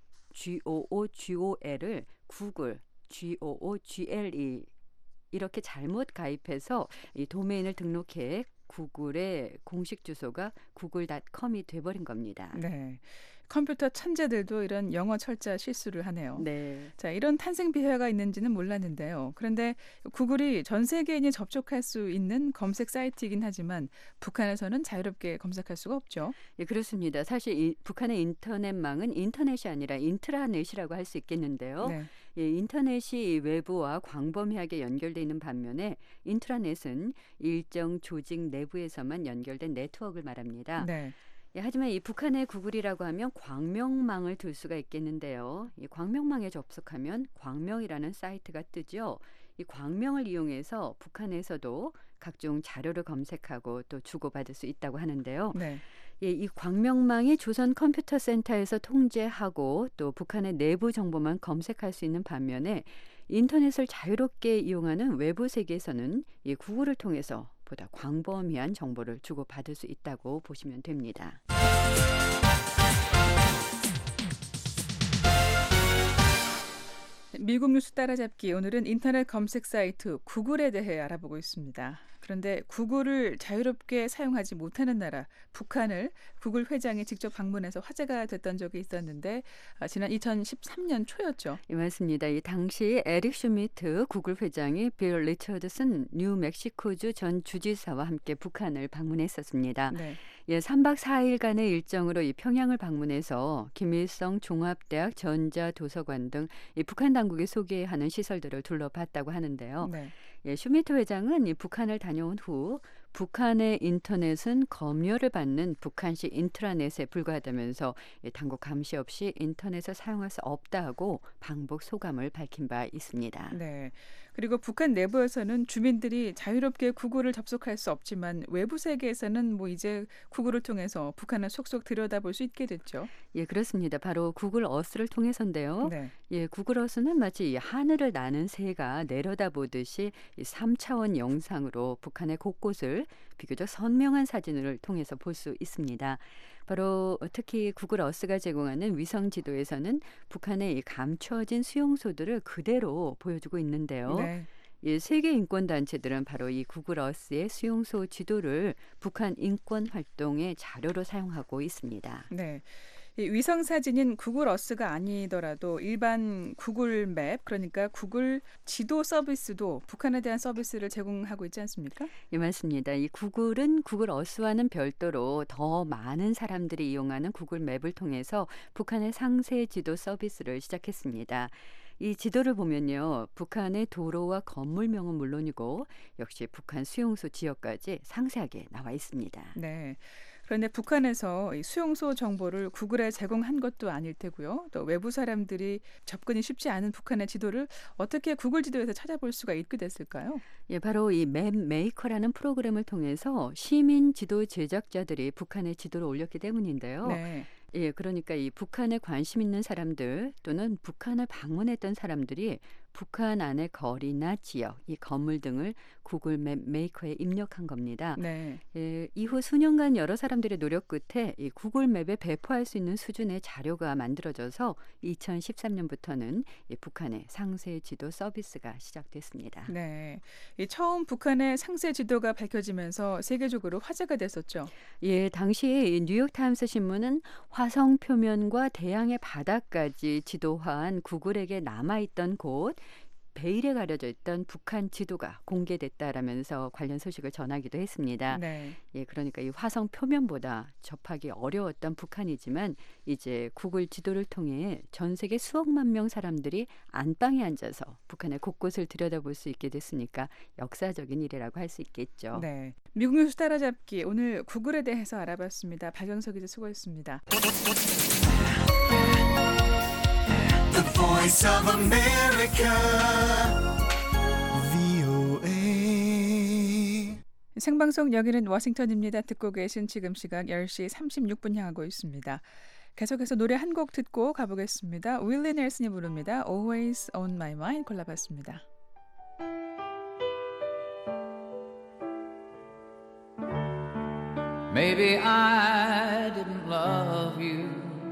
GOOGOL을 구글, GOOGLE 이렇게 잘못 가입해서 이 도메인을 등록해 구글의 공식 주소가 google.com이 돼버린 겁니다. 네. 컴퓨터 천재들도 이런 영어 철자 실수를 하네요. 네. 자, 이런 탄생 비화가 있는지는 몰랐는데요. 그런데 구글이 전 세계인이 접촉할 수 있는 검색 사이트이긴 하지만 북한에서는 자유롭게 검색할 수가 없죠. 예, 그렇습니다. 사실 북한의 인터넷망은 인터넷이 아니라 인트라넷이라고 할 수 있겠는데요. 네. 예, 인터넷이 외부와 광범위하게 연결돼 있는 반면에 인트라넷은 일정 조직 내부에서만 연결된 네트워크를 말합니다. 네. 예, 하지만 이 북한의 구글이라고 하면 광명망을 들 수가 있겠는데요. 이 광명망에 접속하면 광명이라는 사이트가 뜨죠. 이 광명을 이용해서 북한에서도 각종 자료를 검색하고 또 주고받을 수 있다고 하는데요. 네. 예, 이 광명망이 조선 컴퓨터 센터에서 통제하고 또 북한의 내부 정보만 검색할 수 있는 반면에 인터넷을 자유롭게 이용하는 외부 세계에서는 이 구글을 통해서 보다 광범위한 정보를 주고받을 수 있다고 보시면 됩니다. 미국 뉴스 따라잡기 오늘은 인터넷 검색 사이트 구글에 대해 알아보고 있습니다. 그런데 구글을 자유롭게 사용하지 못하는 나라 북한을 구글 회장이 직접 방문해서 화제가 됐던 적이 있었는데 지난 2013년 초였죠. 예, 맞습니다. 이 당시 에릭 슈미트 구글 회장이 빌 리처드슨 뉴멕시코주 전 주지사와 함께 북한을 방문했었습니다. 네. 예, 3박 4일간의 일정으로 이 평양을 방문해서 김일성 종합대학 전자도서관 등 이 북한 당국이 소개하는 시설들을 둘러봤다고 하는데요. 네. 예, 슈미트 회장은 이 북한을 다녀온 후 북한의 인터넷은 검열을 받는 북한식 인트라넷에 불과하다면서 당국 감시 없이 인터넷을 사용할 수 없다고 방북 소감을 밝힌 바 있습니다. 네. 그리고 북한 내부에서는 주민들이 자유롭게 구글을 접속할 수 없지만 외부 세계에서는 뭐 이제 구글을 통해서 북한을 속속 들여다볼 수 있게 됐죠. 예, 그렇습니다. 바로 구글 어스를 통해서인데요. 네. 예, 구글 어스는 마치 이 하늘을 나는 새가 내려다보듯이 이 3차원 영상으로 북한의 곳곳을 비교적 선명한 사진을 통해서 볼 수 있습니다. 바로 특히 구글 어스가 제공하는 위성 지도에서는 북한의 이 감춰진 수용소들을 그대로 보여주고 있는데요. 네. 이 세계 인권 단체들은 바로 이 구글 어스의 수용소 지도를 북한 인권 활동의 자료로 사용하고 있습니다. 네. 이 위성 사진인 구글 어스가 아니더라도 일반 구글 맵 그러니까 구글 지도 서비스도 북한에 대한 서비스를 제공하고 있지 않습니까? 예, 맞습니다. 이 구글은 구글 어스와는 별도로 더 많은 사람들이 이용하는 구글 맵을 통해서 북한의 상세 지도 서비스를 시작했습니다. 이 지도를 보면요. 북한의 도로와 건물명은 물론이고 역시 북한 수용소 지역까지 상세하게 나와 있습니다. 네. 그런데 북한에서 이 수용소 정보를 구글에 제공한 것도 아닐 테고요. 또 외부 사람들이 접근이 쉽지 않은 북한의 지도를 어떻게 구글 지도에서 찾아볼 수가 있게 됐을까요? 예, 바로 이 맵 메이커라는 프로그램을 통해서 시민 지도 제작자들이 북한의 지도를 올렸기 때문인데요. 네. 예, 그러니까 이 북한에 관심 있는 사람들 또는 북한을 방문했던 사람들이 북한 안의 거리나 지역, 이 건물 등을 구글 맵 메이커에 입력한 겁니다. 네. 이후 수년간 여러 사람들의 노력 끝에 이 구글 맵에 배포할 수 있는 수준의 자료가 만들어져서 2013년부터는 이 북한의 상세 지도 서비스가 시작됐습니다. 네. 이 처음 북한의 상세 지도가 밝혀지면서 세계적으로 화제가 됐었죠. 예, 당시에 이 뉴욕타임스 신문은 화성 표면과 대양의 바다까지 지도화한 구글에게 남아있던 곳, 베일에 가려져 있던 북한 지도가 공개됐다라면서 관련 소식을 전하기도 했습니다. 네. 예, 그러니까 이 화성 표면보다 접하기 어려웠던 북한이지만 이제 구글 지도를 통해 전 세계 수억만 명 사람들이 안방에 앉아서 북한의 곳곳을 들여다볼 수 있게 됐으니까 역사적인 일이라고 할 수 있겠죠. 네. 미국 뉴스 따라잡기 오늘 구글에 대해서 알아봤습니다. 박영석 기자 수고했습니다. The Voice of America, VOA. 생방송 여기는 워싱턴입니다. 듣고 계신 지금 시각 10시 36분 향하고 있습니다. 계속해서 노래 한 곡 듣고 가보겠습니다. 윌리 넬슨이 부릅니다. Always on my mind 골라봤습니다. Maybe I didn't love you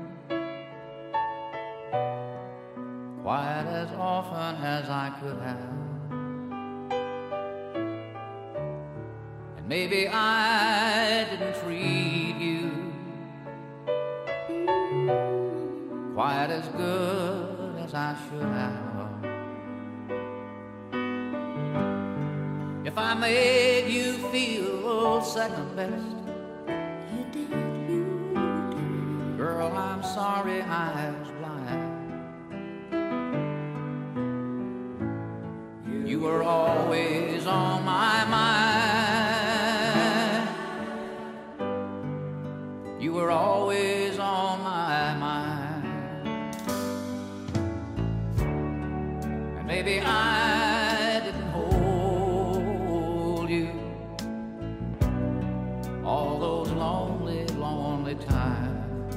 quite as often as I could have, and maybe I didn't treat you quite as good as I should have. If I made you feel second best, girl, I'm sorry I was blind. You were always on my mind. You were always on my mind. And maybe I didn't hold you all those lonely, lonely times.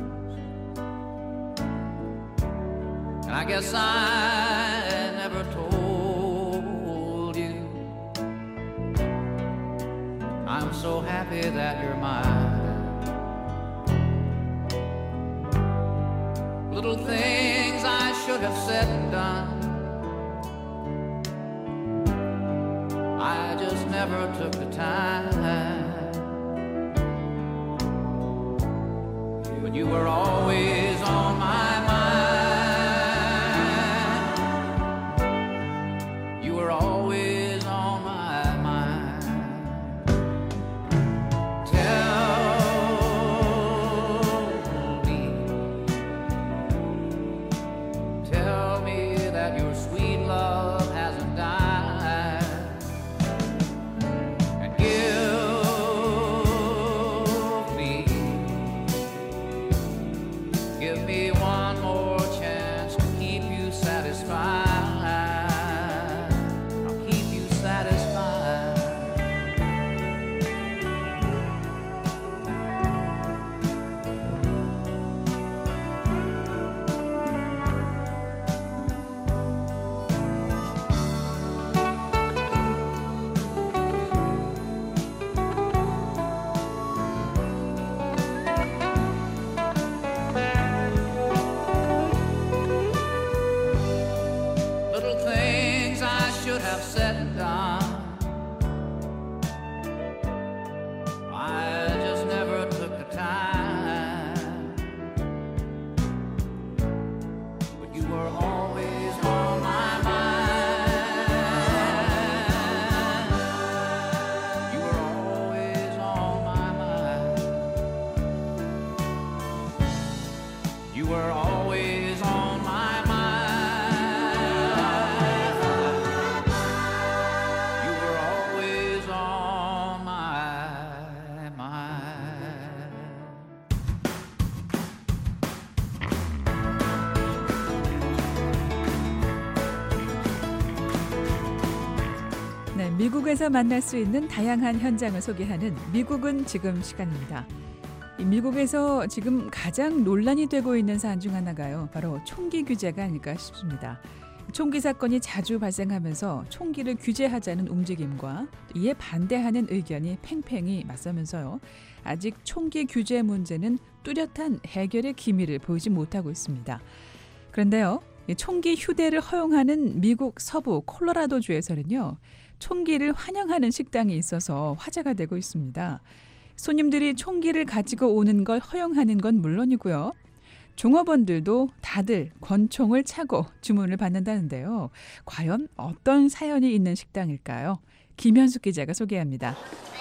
And I guess I never told you I'm so happy that you're mine. Little things I should have said and done, I just never took the time. But you were always on my mind. You were always on my mind. Tell me that your sweet love hasn't died, and give me one more chance to keep you satisfied. I'll keep you satisfied. Little things I should have said and done, I just never took the time. But you were always on my mind. You were always on my mind. You were always on my mind. You were always on my mind. 네, 미국에서 만날 수 있는 다양한 현장을 소개하는 미국은 지금 시간입니다. 이 미국에서 지금 가장 논란이 되고 있는 사안 중 하나가요. 바로 총기 규제가 아닐까 싶습니다. 총기 사건이 자주 발생하면서 총기를 규제하자는 움직임과 이에 반대하는 의견이 팽팽히 맞서면서요. 아직 총기 규제 문제는 뚜렷한 해결의 기미를 보이지 못하고 있습니다. 그런데요, 총기 휴대를 허용하는 미국 서부 콜로라도주에서는요, 총기를 환영하는 식당이 있어서 화제가 되고 있습니다. 손님들이 총기를 가지고 오는 걸 허용하는 건 물론이고요. 종업원들도 다들 권총을 차고 주문을 받는다는데요. 과연 어떤 사연이 있는 식당일까요? 김현숙 기자가 소개합니다.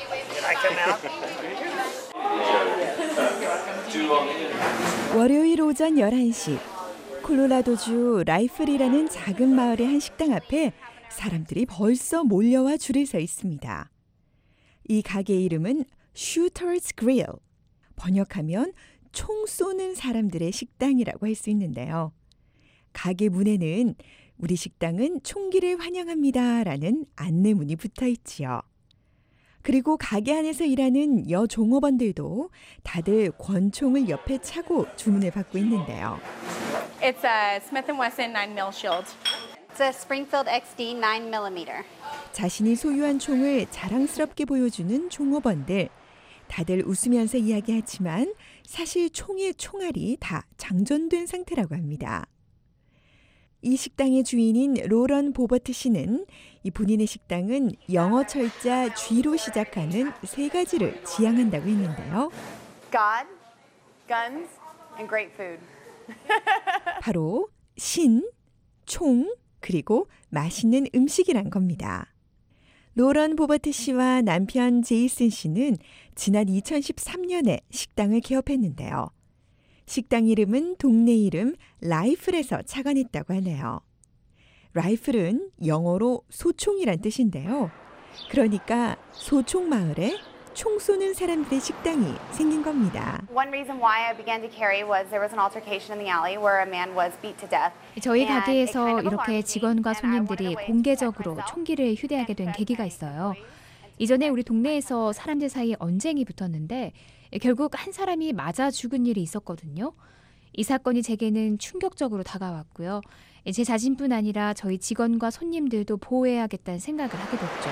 월요일 오전 11시 콜로라도주 라이플이라는 작은 마을의 한 식당 앞에 사람들이 벌써 몰려와 줄을 서 있습니다. 이 가게 이름은 Shooter's Grill, 번역하면 총 쏘는 사람들의 식당이라고 할 수 있는데요. 가게 문에는 우리 식당은 총기를 환영합니다라는 안내문이 붙어 있지요. 그리고 가게 안에서 일하는 여종업원들도 다들 권총을 옆에 차고 주문을 받고 있는데요. It's a Smith & Wesson 9mm shield. It's a Springfield XD 9mm. 자신이 소유한 총을 자랑스럽게 보여주는 종업원들. 다들 웃으면서 이야기하지만 사실 총의 총알이 다 장전된 상태라고 합니다. 이 식당의 주인인 로런 보버트 씨는 이 본인의 식당은 영어 철자 G로 시작하는 세 가지를 지향한다고 했는데요. God, guns, and great food. 바로 신, 총, 그리고 맛있는 음식이란 겁니다. 로런 보버트 씨와 남편 제이슨 씨는 지난 2013년에 식당을 개업했는데요. 식당 이름은 동네 이름 라이플에서 착안했다고 하네요. 라이플은 영어로 소총이란 뜻인데요. 그러니까 소총 마을에 총 쏘는 사람들의 식당이 생긴 겁니다. One reason why I began to carry was there was an altercation in the alley where a man was beat to death. 저희 가게에서 이렇게 직원과 손님들이 공개적으로 총기를 휴대하게 된 계기가 있어요. 이전에 우리 동네에서 사람들 사이에 언쟁이 붙었는데 결국 한 사람이 맞아 죽은 일이 있었거든요. 이 사건이 제게는 충격적으로 다가왔고요. 제 자신뿐 아니라 저희 직원과 손님들도 보호해야겠다는 생각을 하게 됐죠.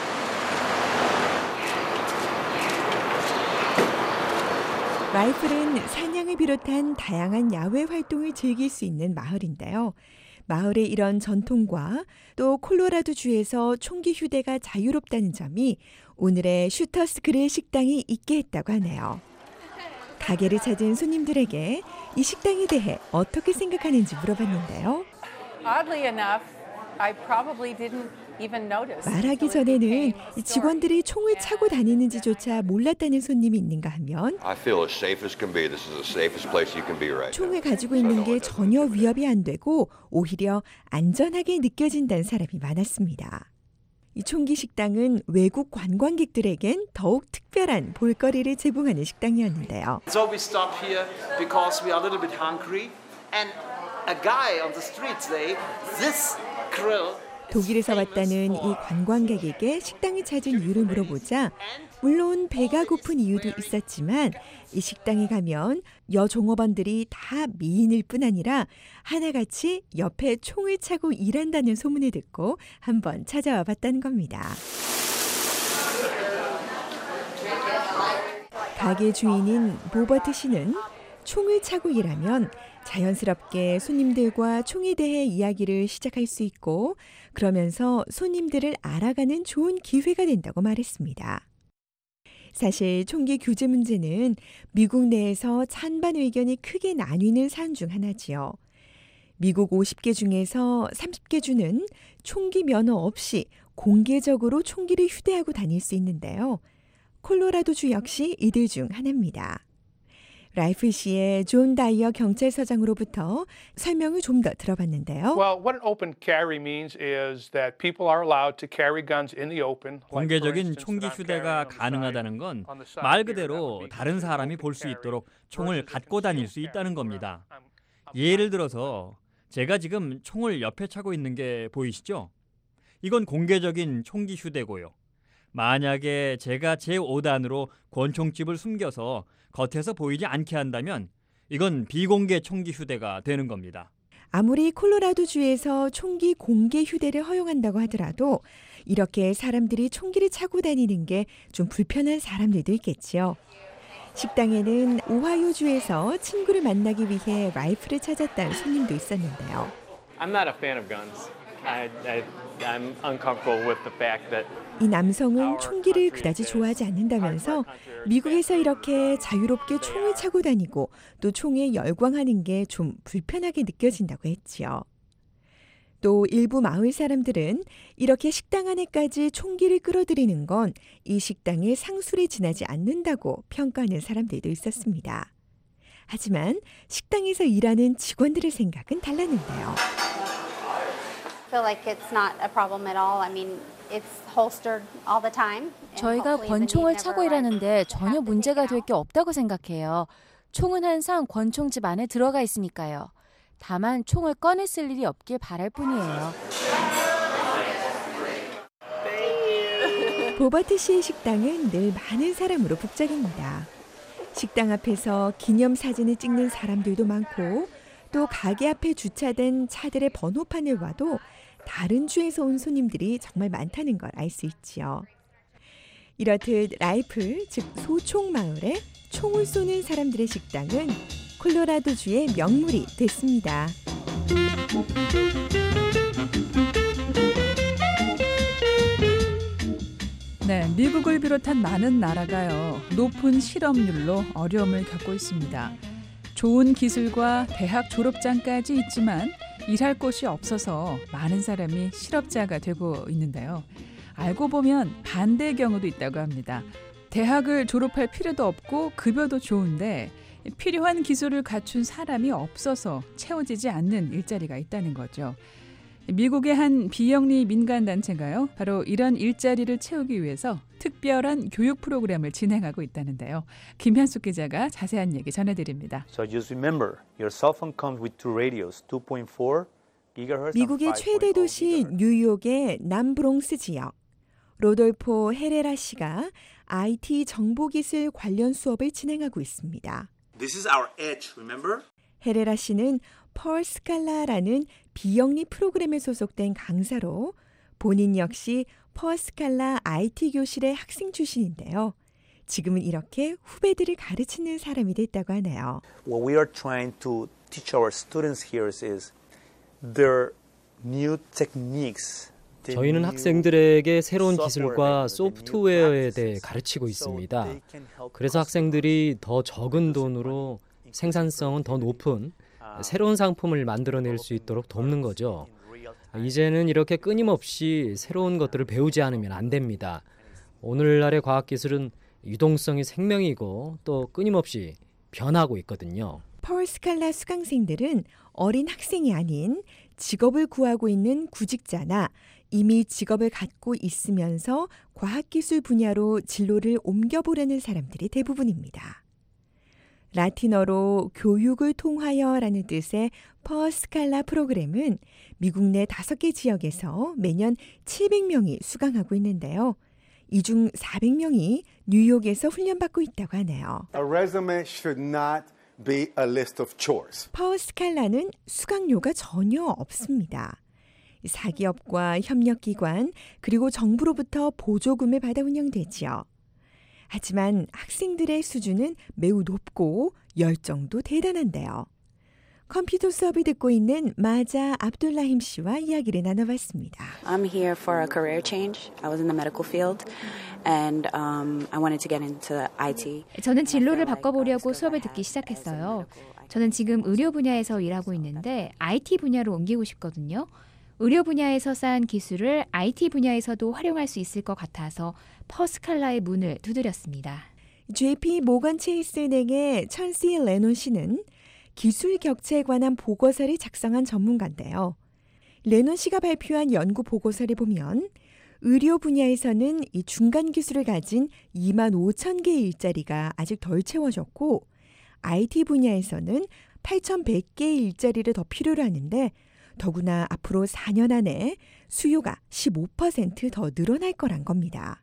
라이플은 사냥을 비롯한 다양한 야외 활동을 즐길 수 있는 마을인데요. 마을의 이런 전통과 또 콜로라도주에서 총기 휴대가 자유롭다는 점이 오늘의 슈터스 그릴 식당이 있게 했다고 하네요. 가게를 찾은 손님들에게 이 식당에 대해 어떻게 생각하는지 물어봤는데요. Oddly enough, I probably didn't even notice. 말하기 전에는 직원들이 총을 차고 다니는지조차 몰랐다는 손님이 있는가 하면 총을 가지고 있는 게 전혀 위협이 안 되고 오히려 안전하게 느껴진다는 사람이 많았습니다. 이 총기 식당은 외국 관광객들에겐 더욱 특별한 볼거리를 제공하는 식당이었는데요. So we stopped here because we are a little bit hungry and a guy on the street say this grill. 독일에서 왔다는 이 관광객에게 식당을 찾은 이유를 물어보자 물론 배가 고픈 이유도 있었지만 이 식당에 가면 여종업원들이 다 미인일 뿐 아니라 하나같이 옆에 총을 차고 일한다는 소문을 듣고 한번 찾아와 봤다는 겁니다. 가게 주인인 보버트 씨는 총을 차고 일하면 자연스럽게 손님들과 총에 대해 이야기를 시작할 수 있고 그러면서 손님들을 알아가는 좋은 기회가 된다고 말했습니다. 사실 총기 규제 문제는 미국 내에서 찬반 의견이 크게 나뉘는 사안 중 하나지요. 미국 50개 중에서 30개 주는 총기 면허 없이 공개적으로 총기를 휴대하고 다닐 수 있는데요. 콜로라도주 역시 이들 중 하나입니다. 라이플시의 존 다이어 경찰서장으로부터 설명을 좀 더 들어봤는데요. Well, what an open carry means is that people are allowed to carry guns in the open. 공개적인 총기 휴대가 가능하다는 건 말 그대로 다른 사람이 볼 수 있도록 총을 갖고 다닐 수 있다는 겁니다. 예를 들어서 제가 지금 총을 옆에 차고 있는 게 보이시죠? 이건 공개적인 총기 휴대고요. 만약에 제가 제 5단으로 권총집을 숨겨서 겉에서 보이지 않게 한다면 이건 비공개 총기 휴대가 되는 겁니다. 아무리 콜로라도주에서 총기 공개 휴대를 허용한다고 하더라도 이렇게 사람들이 총기를 차고 다니는 게 좀 불편한 사람들도 있겠지요. 식당에는 오하이오주에서 친구를 만나기 위해 라이플을 찾았다는 손님도 있었는데요. I'm not a fan of guns. I'm uncomfortable with the fact that 이 남성은 총기를 그다지 좋아하지 않는다면서 미국에서 이렇게 자유롭게 총을 차고 다니고 또 총에 열광하는 게 좀 불편하게 느껴진다고 했지요. 또 일부 마을 사람들은 이렇게 식당 안에까지 총기를 끌어들이는 건 이 식당의 상술에 지나지 않는다고 평가하는 사람들도 있었습니다. 하지만 식당에서 일하는 직원들의 생각은 달랐는데요. I feel like it's not a problem at all. I mean, it's holstered all the time. 저희가 권총을 차고 일하는데 전혀 문제가 될 게 없다고 생각해요. 총은 항상 권총집 안에 들어가 있으니까요. 다만 총을 꺼내 쓸 일이 없길 바랄 뿐이에요. 보버트 씨의 식당은 늘 많은 사람으로 북적입니다. 식당 앞에서 기념사진을 찍는 사람들도 많고 또 가게 앞에 주차된 차들의 번호판을 봐도 다른 주에서 온 손님들이 정말 많다는 걸 알 수 있지요. 이렇듯 라이플, 즉 소총 마을에 총을 쏘는 사람들의 식당은 콜로라도주의 명물이 됐습니다. 네, 미국을 비롯한 많은 나라가요. 높은 실업률로 어려움을 겪고 있습니다. 좋은 기술과 대학 졸업장까지 있지만 일할 곳이 없어서 많은 사람이 실업자가 되고 있는데요. 알고 보면 반대의 경우도 있다고 합니다. 대학을 졸업할 필요도 없고 급여도 좋은데 필요한 기술을 갖춘 사람이 없어서 채워지지 않는 일자리가 있다는 거죠. 미국의 한 비영리 민간단체가요, 바로 이런 일자리를 채우기 위해서 특별한 교육 프로그램을 진행하고 있다는데요. 김현숙 기자가 자세한 얘기 전해드립니다. So just remember, your cell phone comes with two radios, 2.4 GHz. 미국의 최대 도시 뉴욕의 남브롱스 지역. 로돌포 헤레라 씨가 IT 정보기술 관련 수업을 진행하고 있습니다. This is our edge, remember? 헤레라 씨는 퍼스칼라라는 비영리 프로그램에 소속된 강사로 본인 역시 퍼스칼라 IT 교실의 학생 출신인데요. 지금은 이렇게 후배들을 가르치는 사람이 됐다고 하네요. What we are trying to teach our students here is their new techniques. 저희는 학생들에게 새로운 기술과 소프트웨어에 대해 가르치고 있습니다. 그래서 학생들이 더 적은 돈으로 생산성은 더 높은 새로운 상품을 만들어낼 수 있도록 돕는 거죠. 이제는 이렇게 끊임없이 새로운 것들을 배우지 않으면 안 됩니다. 오늘날의 과학기술은 유동성이 생명이고 또 끊임없이 변하고 있거든요. 퍼스칼라 수강생들은 어린 학생이 아닌 직업을 구하고 있는 구직자나 이미 직업을 갖고 있으면서 과학기술 분야로 진로를 옮겨보려는 사람들이 대부분입니다. 라틴어로 교육을 통하여라는 뜻의 퍼스칼라 프로그램은 미국 내 5개 지역에서 매년 700명이 수강하고 있는데요. 이 중 400명이 뉴욕에서 훈련받고 있다고 하네요. A resume should not be a list of chores. 퍼스칼라는 수강료가 전혀 없습니다. 사기업과 협력기관 그리고 정부로부터 보조금을 받아 운영되지요. 하지만 학생들의 수준은 매우 높고 열정도 대단한데요. 컴퓨터 수업을 듣고 있는 마자 압둘라힘 씨와 이야기를 나눠봤습니다. I'm here for a career change. I was in the medical field and I wanted to get into IT. 저는 진로를 바꿔보려고 수업을 듣기 시작했어요. 저는 지금 의료 분야에서 일하고 있는데 IT 분야로 옮기고 싶거든요. 의료 분야에서 쌓은 기술을 IT 분야에서도 활용할 수 있을 것 같아서 퍼스칼라의 문을 두드렸습니다. JP 모건 체이스 은행의 천시 레논 씨는 기술 격차에 관한 보고서를 작성한 전문가인데요. 레논 씨가 발표한 연구 보고서를 보면 의료 분야에서는 이 중간 기술을 가진 2만 5천 개의 일자리가 아직 덜 채워졌고 IT 분야에서는 8,100개의 일자리를 더 필요로 하는데 더구나 앞으로 4년 안에 수요가 15% 더 늘어날 거란 겁니다.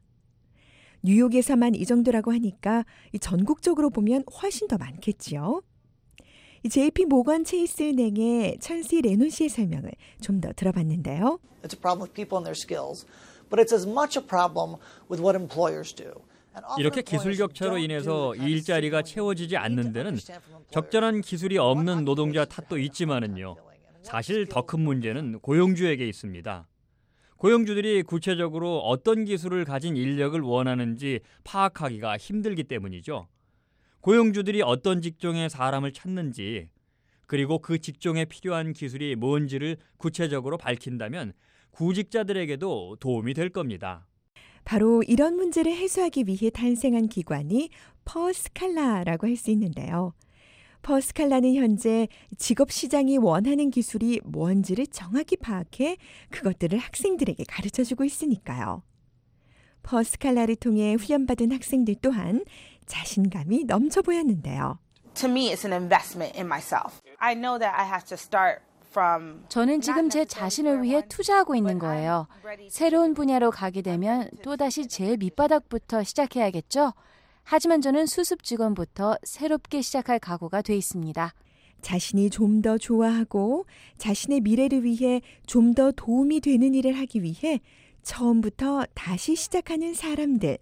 뉴욕에서만 이 정도라고 하니까 전국적으로 보면 훨씬 더 많겠지요. 이 JP 모건 체이스 은행의 천시 레논 씨의 설명을 좀 더 들어봤는데요. It's a problem with people and their skills, but it's as much a problem with what employers do. 이렇게 기술 격차로 인해서 일자리가 채워지지 않는 데는 적절한 기술이 없는 노동자 탓도 있지만은요. 사실 더 큰 문제는 고용주에게 있습니다. 고용주들이 구체적으로 어떤 기술을 가진 인력을 원하는지 파악하기가 힘들기 때문이죠. 고용주들이 어떤 직종의 사람을 찾는지, 그리고 그 직종에 필요한 기술이 뭔지를 구체적으로 밝힌다면 구직자들에게도 도움이 될 겁니다. 바로 이런 문제를 해소하기 위해 탄생한 기관이 퍼스칼라라고 할 수 있는데요. 퍼스칼라는 현재 직업 시장이 원하는 기술이 뭔지를 정확히 파악해 그것들을 학생들에게 가르쳐주고 있으니까요. 퍼스칼라를 통해 훈련받은 학생들 또한 자신감이 넘쳐 보였는데요. To me, it's an investment in myself. I know that I have to start from. 저는 지금 제 자신을 위해 투자하고 있는 거예요. 새로운 분야로 가게 되면 또다시 제일 밑바닥부터 시작해야겠죠? 하지만 저는 수습 직원부터 새롭게 시작할 각오가 돼 있습니다. 자신이 좀 더 좋아하고 자신의 미래를 위해 좀 더 도움이 되는 일을 하기 위해 처음부터 다시 시작하는 사람들.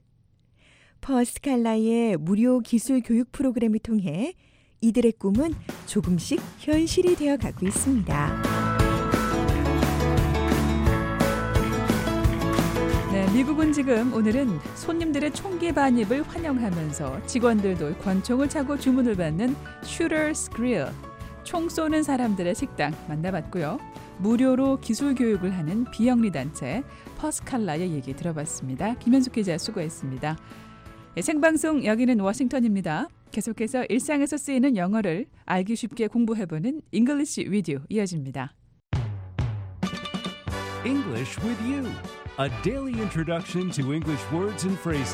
퍼스칼라의 무료 기술 교육 프로그램을 통해 이들의 꿈은 조금씩 현실이 되어가고 있습니다. 네, 미국은 지금 오늘은 손님들의 총기 반입을 환영하면서 직원들도 권총을 차고 주문을 받는 Shooter's Grill, 총 쏘는 사람들의 식당 만나봤고요. 무료로 기술 교육을 하는 비영리 단체 퍼스칼라의 얘기 들어봤습니다. 김현숙 기자 수고했습니다. 생방송 여기는 워싱턴입니다. 계속해서 일상에서 쓰이는 영어를 알기 쉽게 공부해보는 English with You 이어집니다. English with You, a daily introduction to English words and phrases.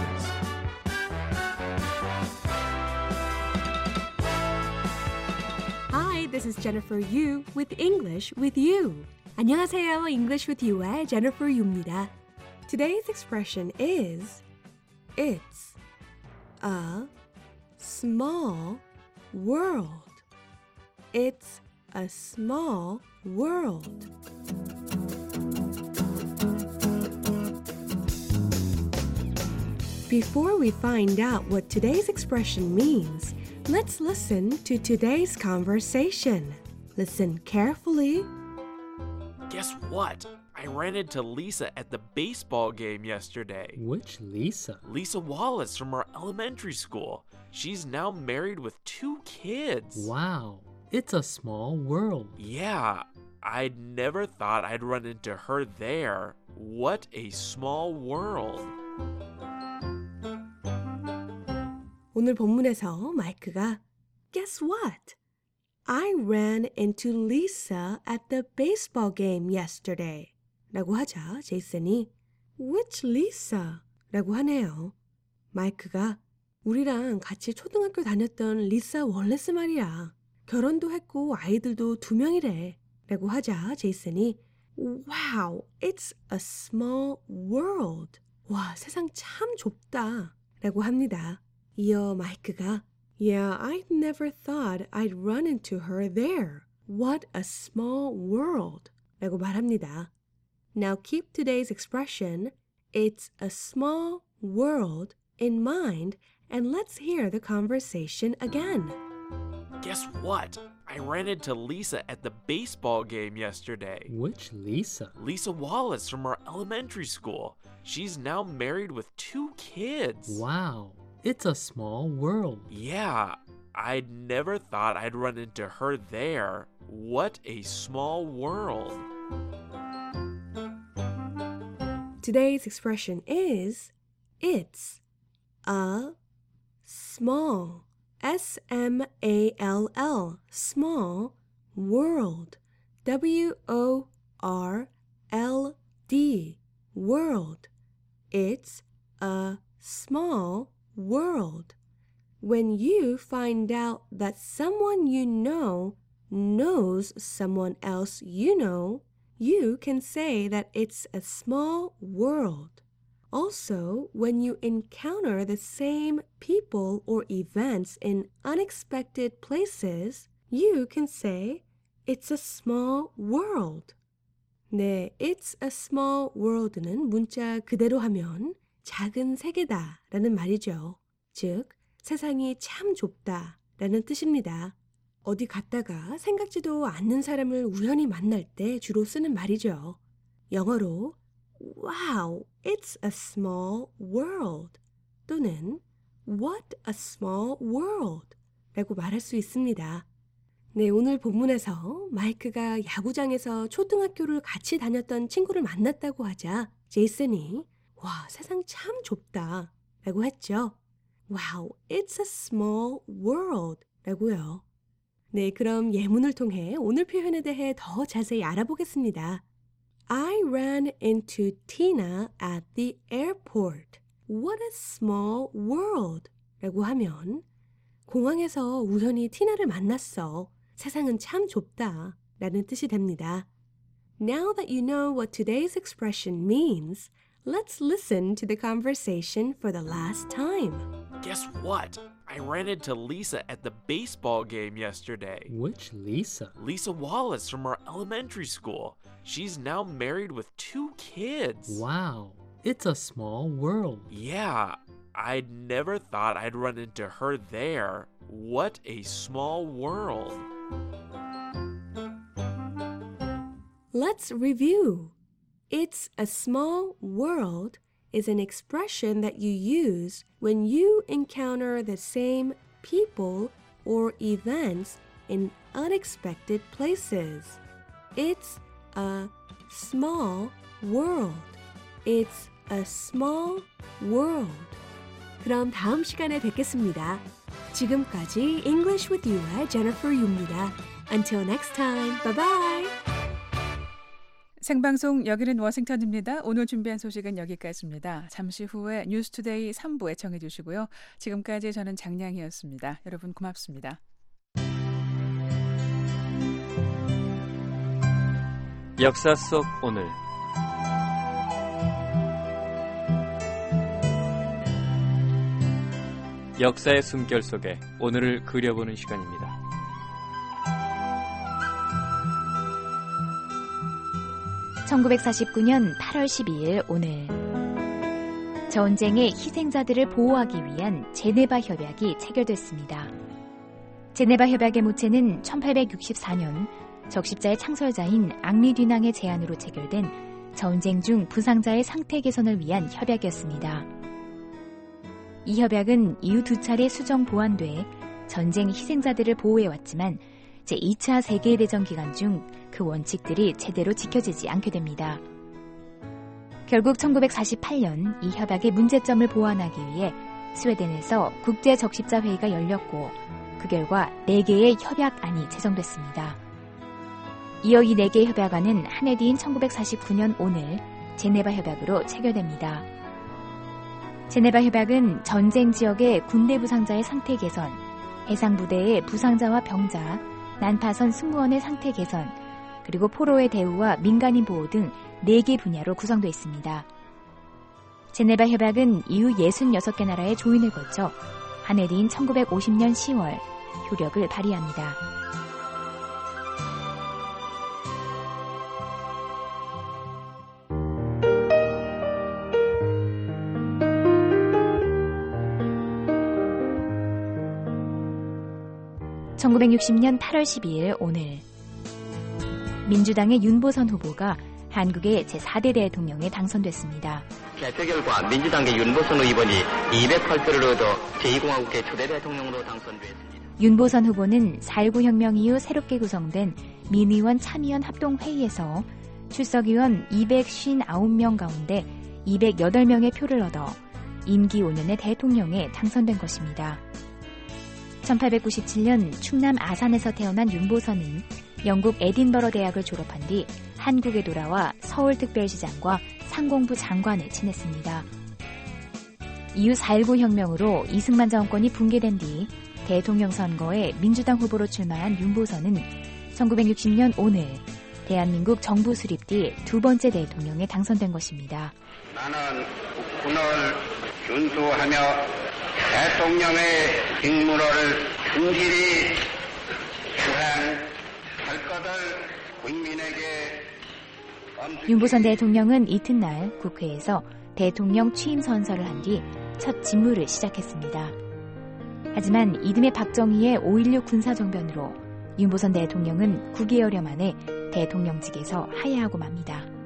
Hi, this is Jennifer Yu with English with You. 안녕하세요, English with You의 Jennifer Yu입니다. Today's expression is It's a small world. It's a small world. Before we find out what today's expression means, let's listen to today's conversation. Listen carefully. Guess what? I ran into Lisa at the baseball game yesterday. Which Lisa? Lisa Wallace from our elementary school. She's now married with 2 kids. Wow, it's a small world. Yeah, I'd never thought I'd run into her there. What a small world. 오늘 본문에서 마이크가 Guess what? I ran into Lisa at the baseball game yesterday. 라고 하자 제이슨이 Which Lisa? 라고 하네요. 마이크가 우리랑 같이 초등학교 다녔던 리사 월레스 말이야. 결혼도 했고 아이들도 2명이래. 라고 하자 제이슨이 Wow, it's a small world. 와, 세상 참 좁다. 라고 합니다. 이어 마이크가 Yeah, I'd never thought I'd run into her there. What a small world. 라고 말합니다. Now keep today's expression, it's a small world, in mind, and let's hear the conversation again. Guess what? I ran into Lisa at the baseball game yesterday. Which Lisa? Lisa Wallace from our elementary school. She's now married with 2 kids. Wow, it's a small world. Yeah, I'd never thought I'd run into her there. What a small world. Today's expression is it's a small, S-M-A-L-L, small world, W-O-R-L-D, world. It's a small world. When you find out that someone you know knows someone else you know, you can say that it's a small world. Also, when you encounter the same people or events in unexpected places, You can say It's a small world. 네, It's a small world는 문자 그대로 하면 작은 세계다 라는 말이죠. 즉, 세상이 참 좁다 라는 뜻입니다. 어디 갔다가 생각지도 않는 사람을 우연히 만날 때 주로 쓰는 말이죠. 영어로 Wow, it's a small world 또는 What a small world 라고 말할 수 있습니다. 네, 오늘 본문에서 마이크가 야구장에서 초등학교를 같이 다녔던 친구를 만났다고 하자 제이슨이 와, 세상 참 좁다 라고 했죠. Wow, it's a small world 라고요. 네, 그럼 예문을 통해 오늘 표현에 대해 더 자세히 알아보겠습니다. I ran into Tina at the airport. What a small world 라고 하면 공항에서 우연히 티나를 만났어. 세상은 참 좁다 라는 뜻이 됩니다. Now that you know what today's expression means, let's listen to the conversation for the last time. Guess what? I ran into Lisa at the baseball game yesterday. Which Lisa? Lisa Wallace from our elementary school. She's now married with 2 kids. Wow, it's a small world. Yeah, I'd never thought I'd run into her there. What a small world. Let's review. It's a small world is an expression that you use when you encounter the same people or events in unexpected places. It's a small world. It's a small world. 그럼 다음 시간에 뵙겠습니다. 지금까지 English with You의 Jennifer Yu입니다. Until next time, bye bye. 생방송 여기는 워싱턴입니다. 오늘 준비한 소식은 여기까지입니다. 잠시 후에 뉴스투데이 3부에 청해 주시고요. 지금까지 저는 장량이었습니다. 여러분 고맙습니다. 역사 속 오늘 역사의 숨결 속에 오늘을 그려보는 시간입니다. (1949년 8월 12일) 오늘 전쟁의 희생자들을 보호하기 위한 제네바 협약이 체결됐습니다. 제네바 협약의 모체는 1864년 적십자의 창설자인 앙리 듀낭의 제안으로 체결된 전쟁 중 부상자의 상태 개선을 위한 협약이었습니다. 이 협약은 이후 2차례 수정 보완돼 전쟁 희생자들을 보호해왔지만 제2차 세계대전 기간 중 그 원칙들이 제대로 지켜지지 않게 됩니다. 결국 1948년 이 협약의 문제점을 보완하기 위해 스웨덴에서 국제적십자회의가 열렸고 그 결과 4개의 협약안이 제정됐습니다. 이어 이 4개의 협약안은 한 해 뒤인 1949년 오늘 제네바 협약으로 체결됩니다. 제네바 협약은 전쟁 지역의 군대 부상자의 상태 개선, 해상부대의 부상자와 병자, 난파선 승무원의 상태 개선, 그리고 포로의 대우와 민간인 보호 등 4개 분야로 구성되어 있습니다. 제네바 협약은 이후 66개 나라의 조인을 거쳐 한 해 뒤인 1950년 10월 효력을 발휘합니다. (1960년 8월 12일) 오늘 민주당의 윤보선 후보가 한국의 제4대 대통령에 당선됐습니다. 개표 결과 민주당의 윤보선 의원이 208표를 얻어 제2공화국의 초대 대통령으로 당선됐습니다. 윤보선 후보는 4.19 혁명 이후 새롭게 구성된 민의원 참의원 합동회의에서 출석의원 259명 가운데 208명의 표를 얻어 임기 5년의 대통령에 당선된 것입니다. 1897년 충남 아산에서 태어난 윤보선은 영국 에딘버러 대학을 졸업한 뒤 한국에 돌아와 서울특별시장과 상공부 장관을 지냈습니다. 이후 4.19 혁명으로 이승만 정권이 붕괴된 뒤 대통령 선거에 민주당 후보로 출마한 윤보선은 1960년 오늘 대한민국 정부 수립 뒤 2번째 대통령에 당선된 것입니다. 나는 국군을 준수하며 대통령의 직무를 충실히 수행 윤보선 대통령은 이튿날 국회에서 대통령 취임 선서를 한 뒤 첫 직무를 시작했습니다. 하지만 이듬해 박정희의 5.16 군사정변으로 윤보선 대통령은 9개월여 만에 대통령직에서 하야하고 맙니다.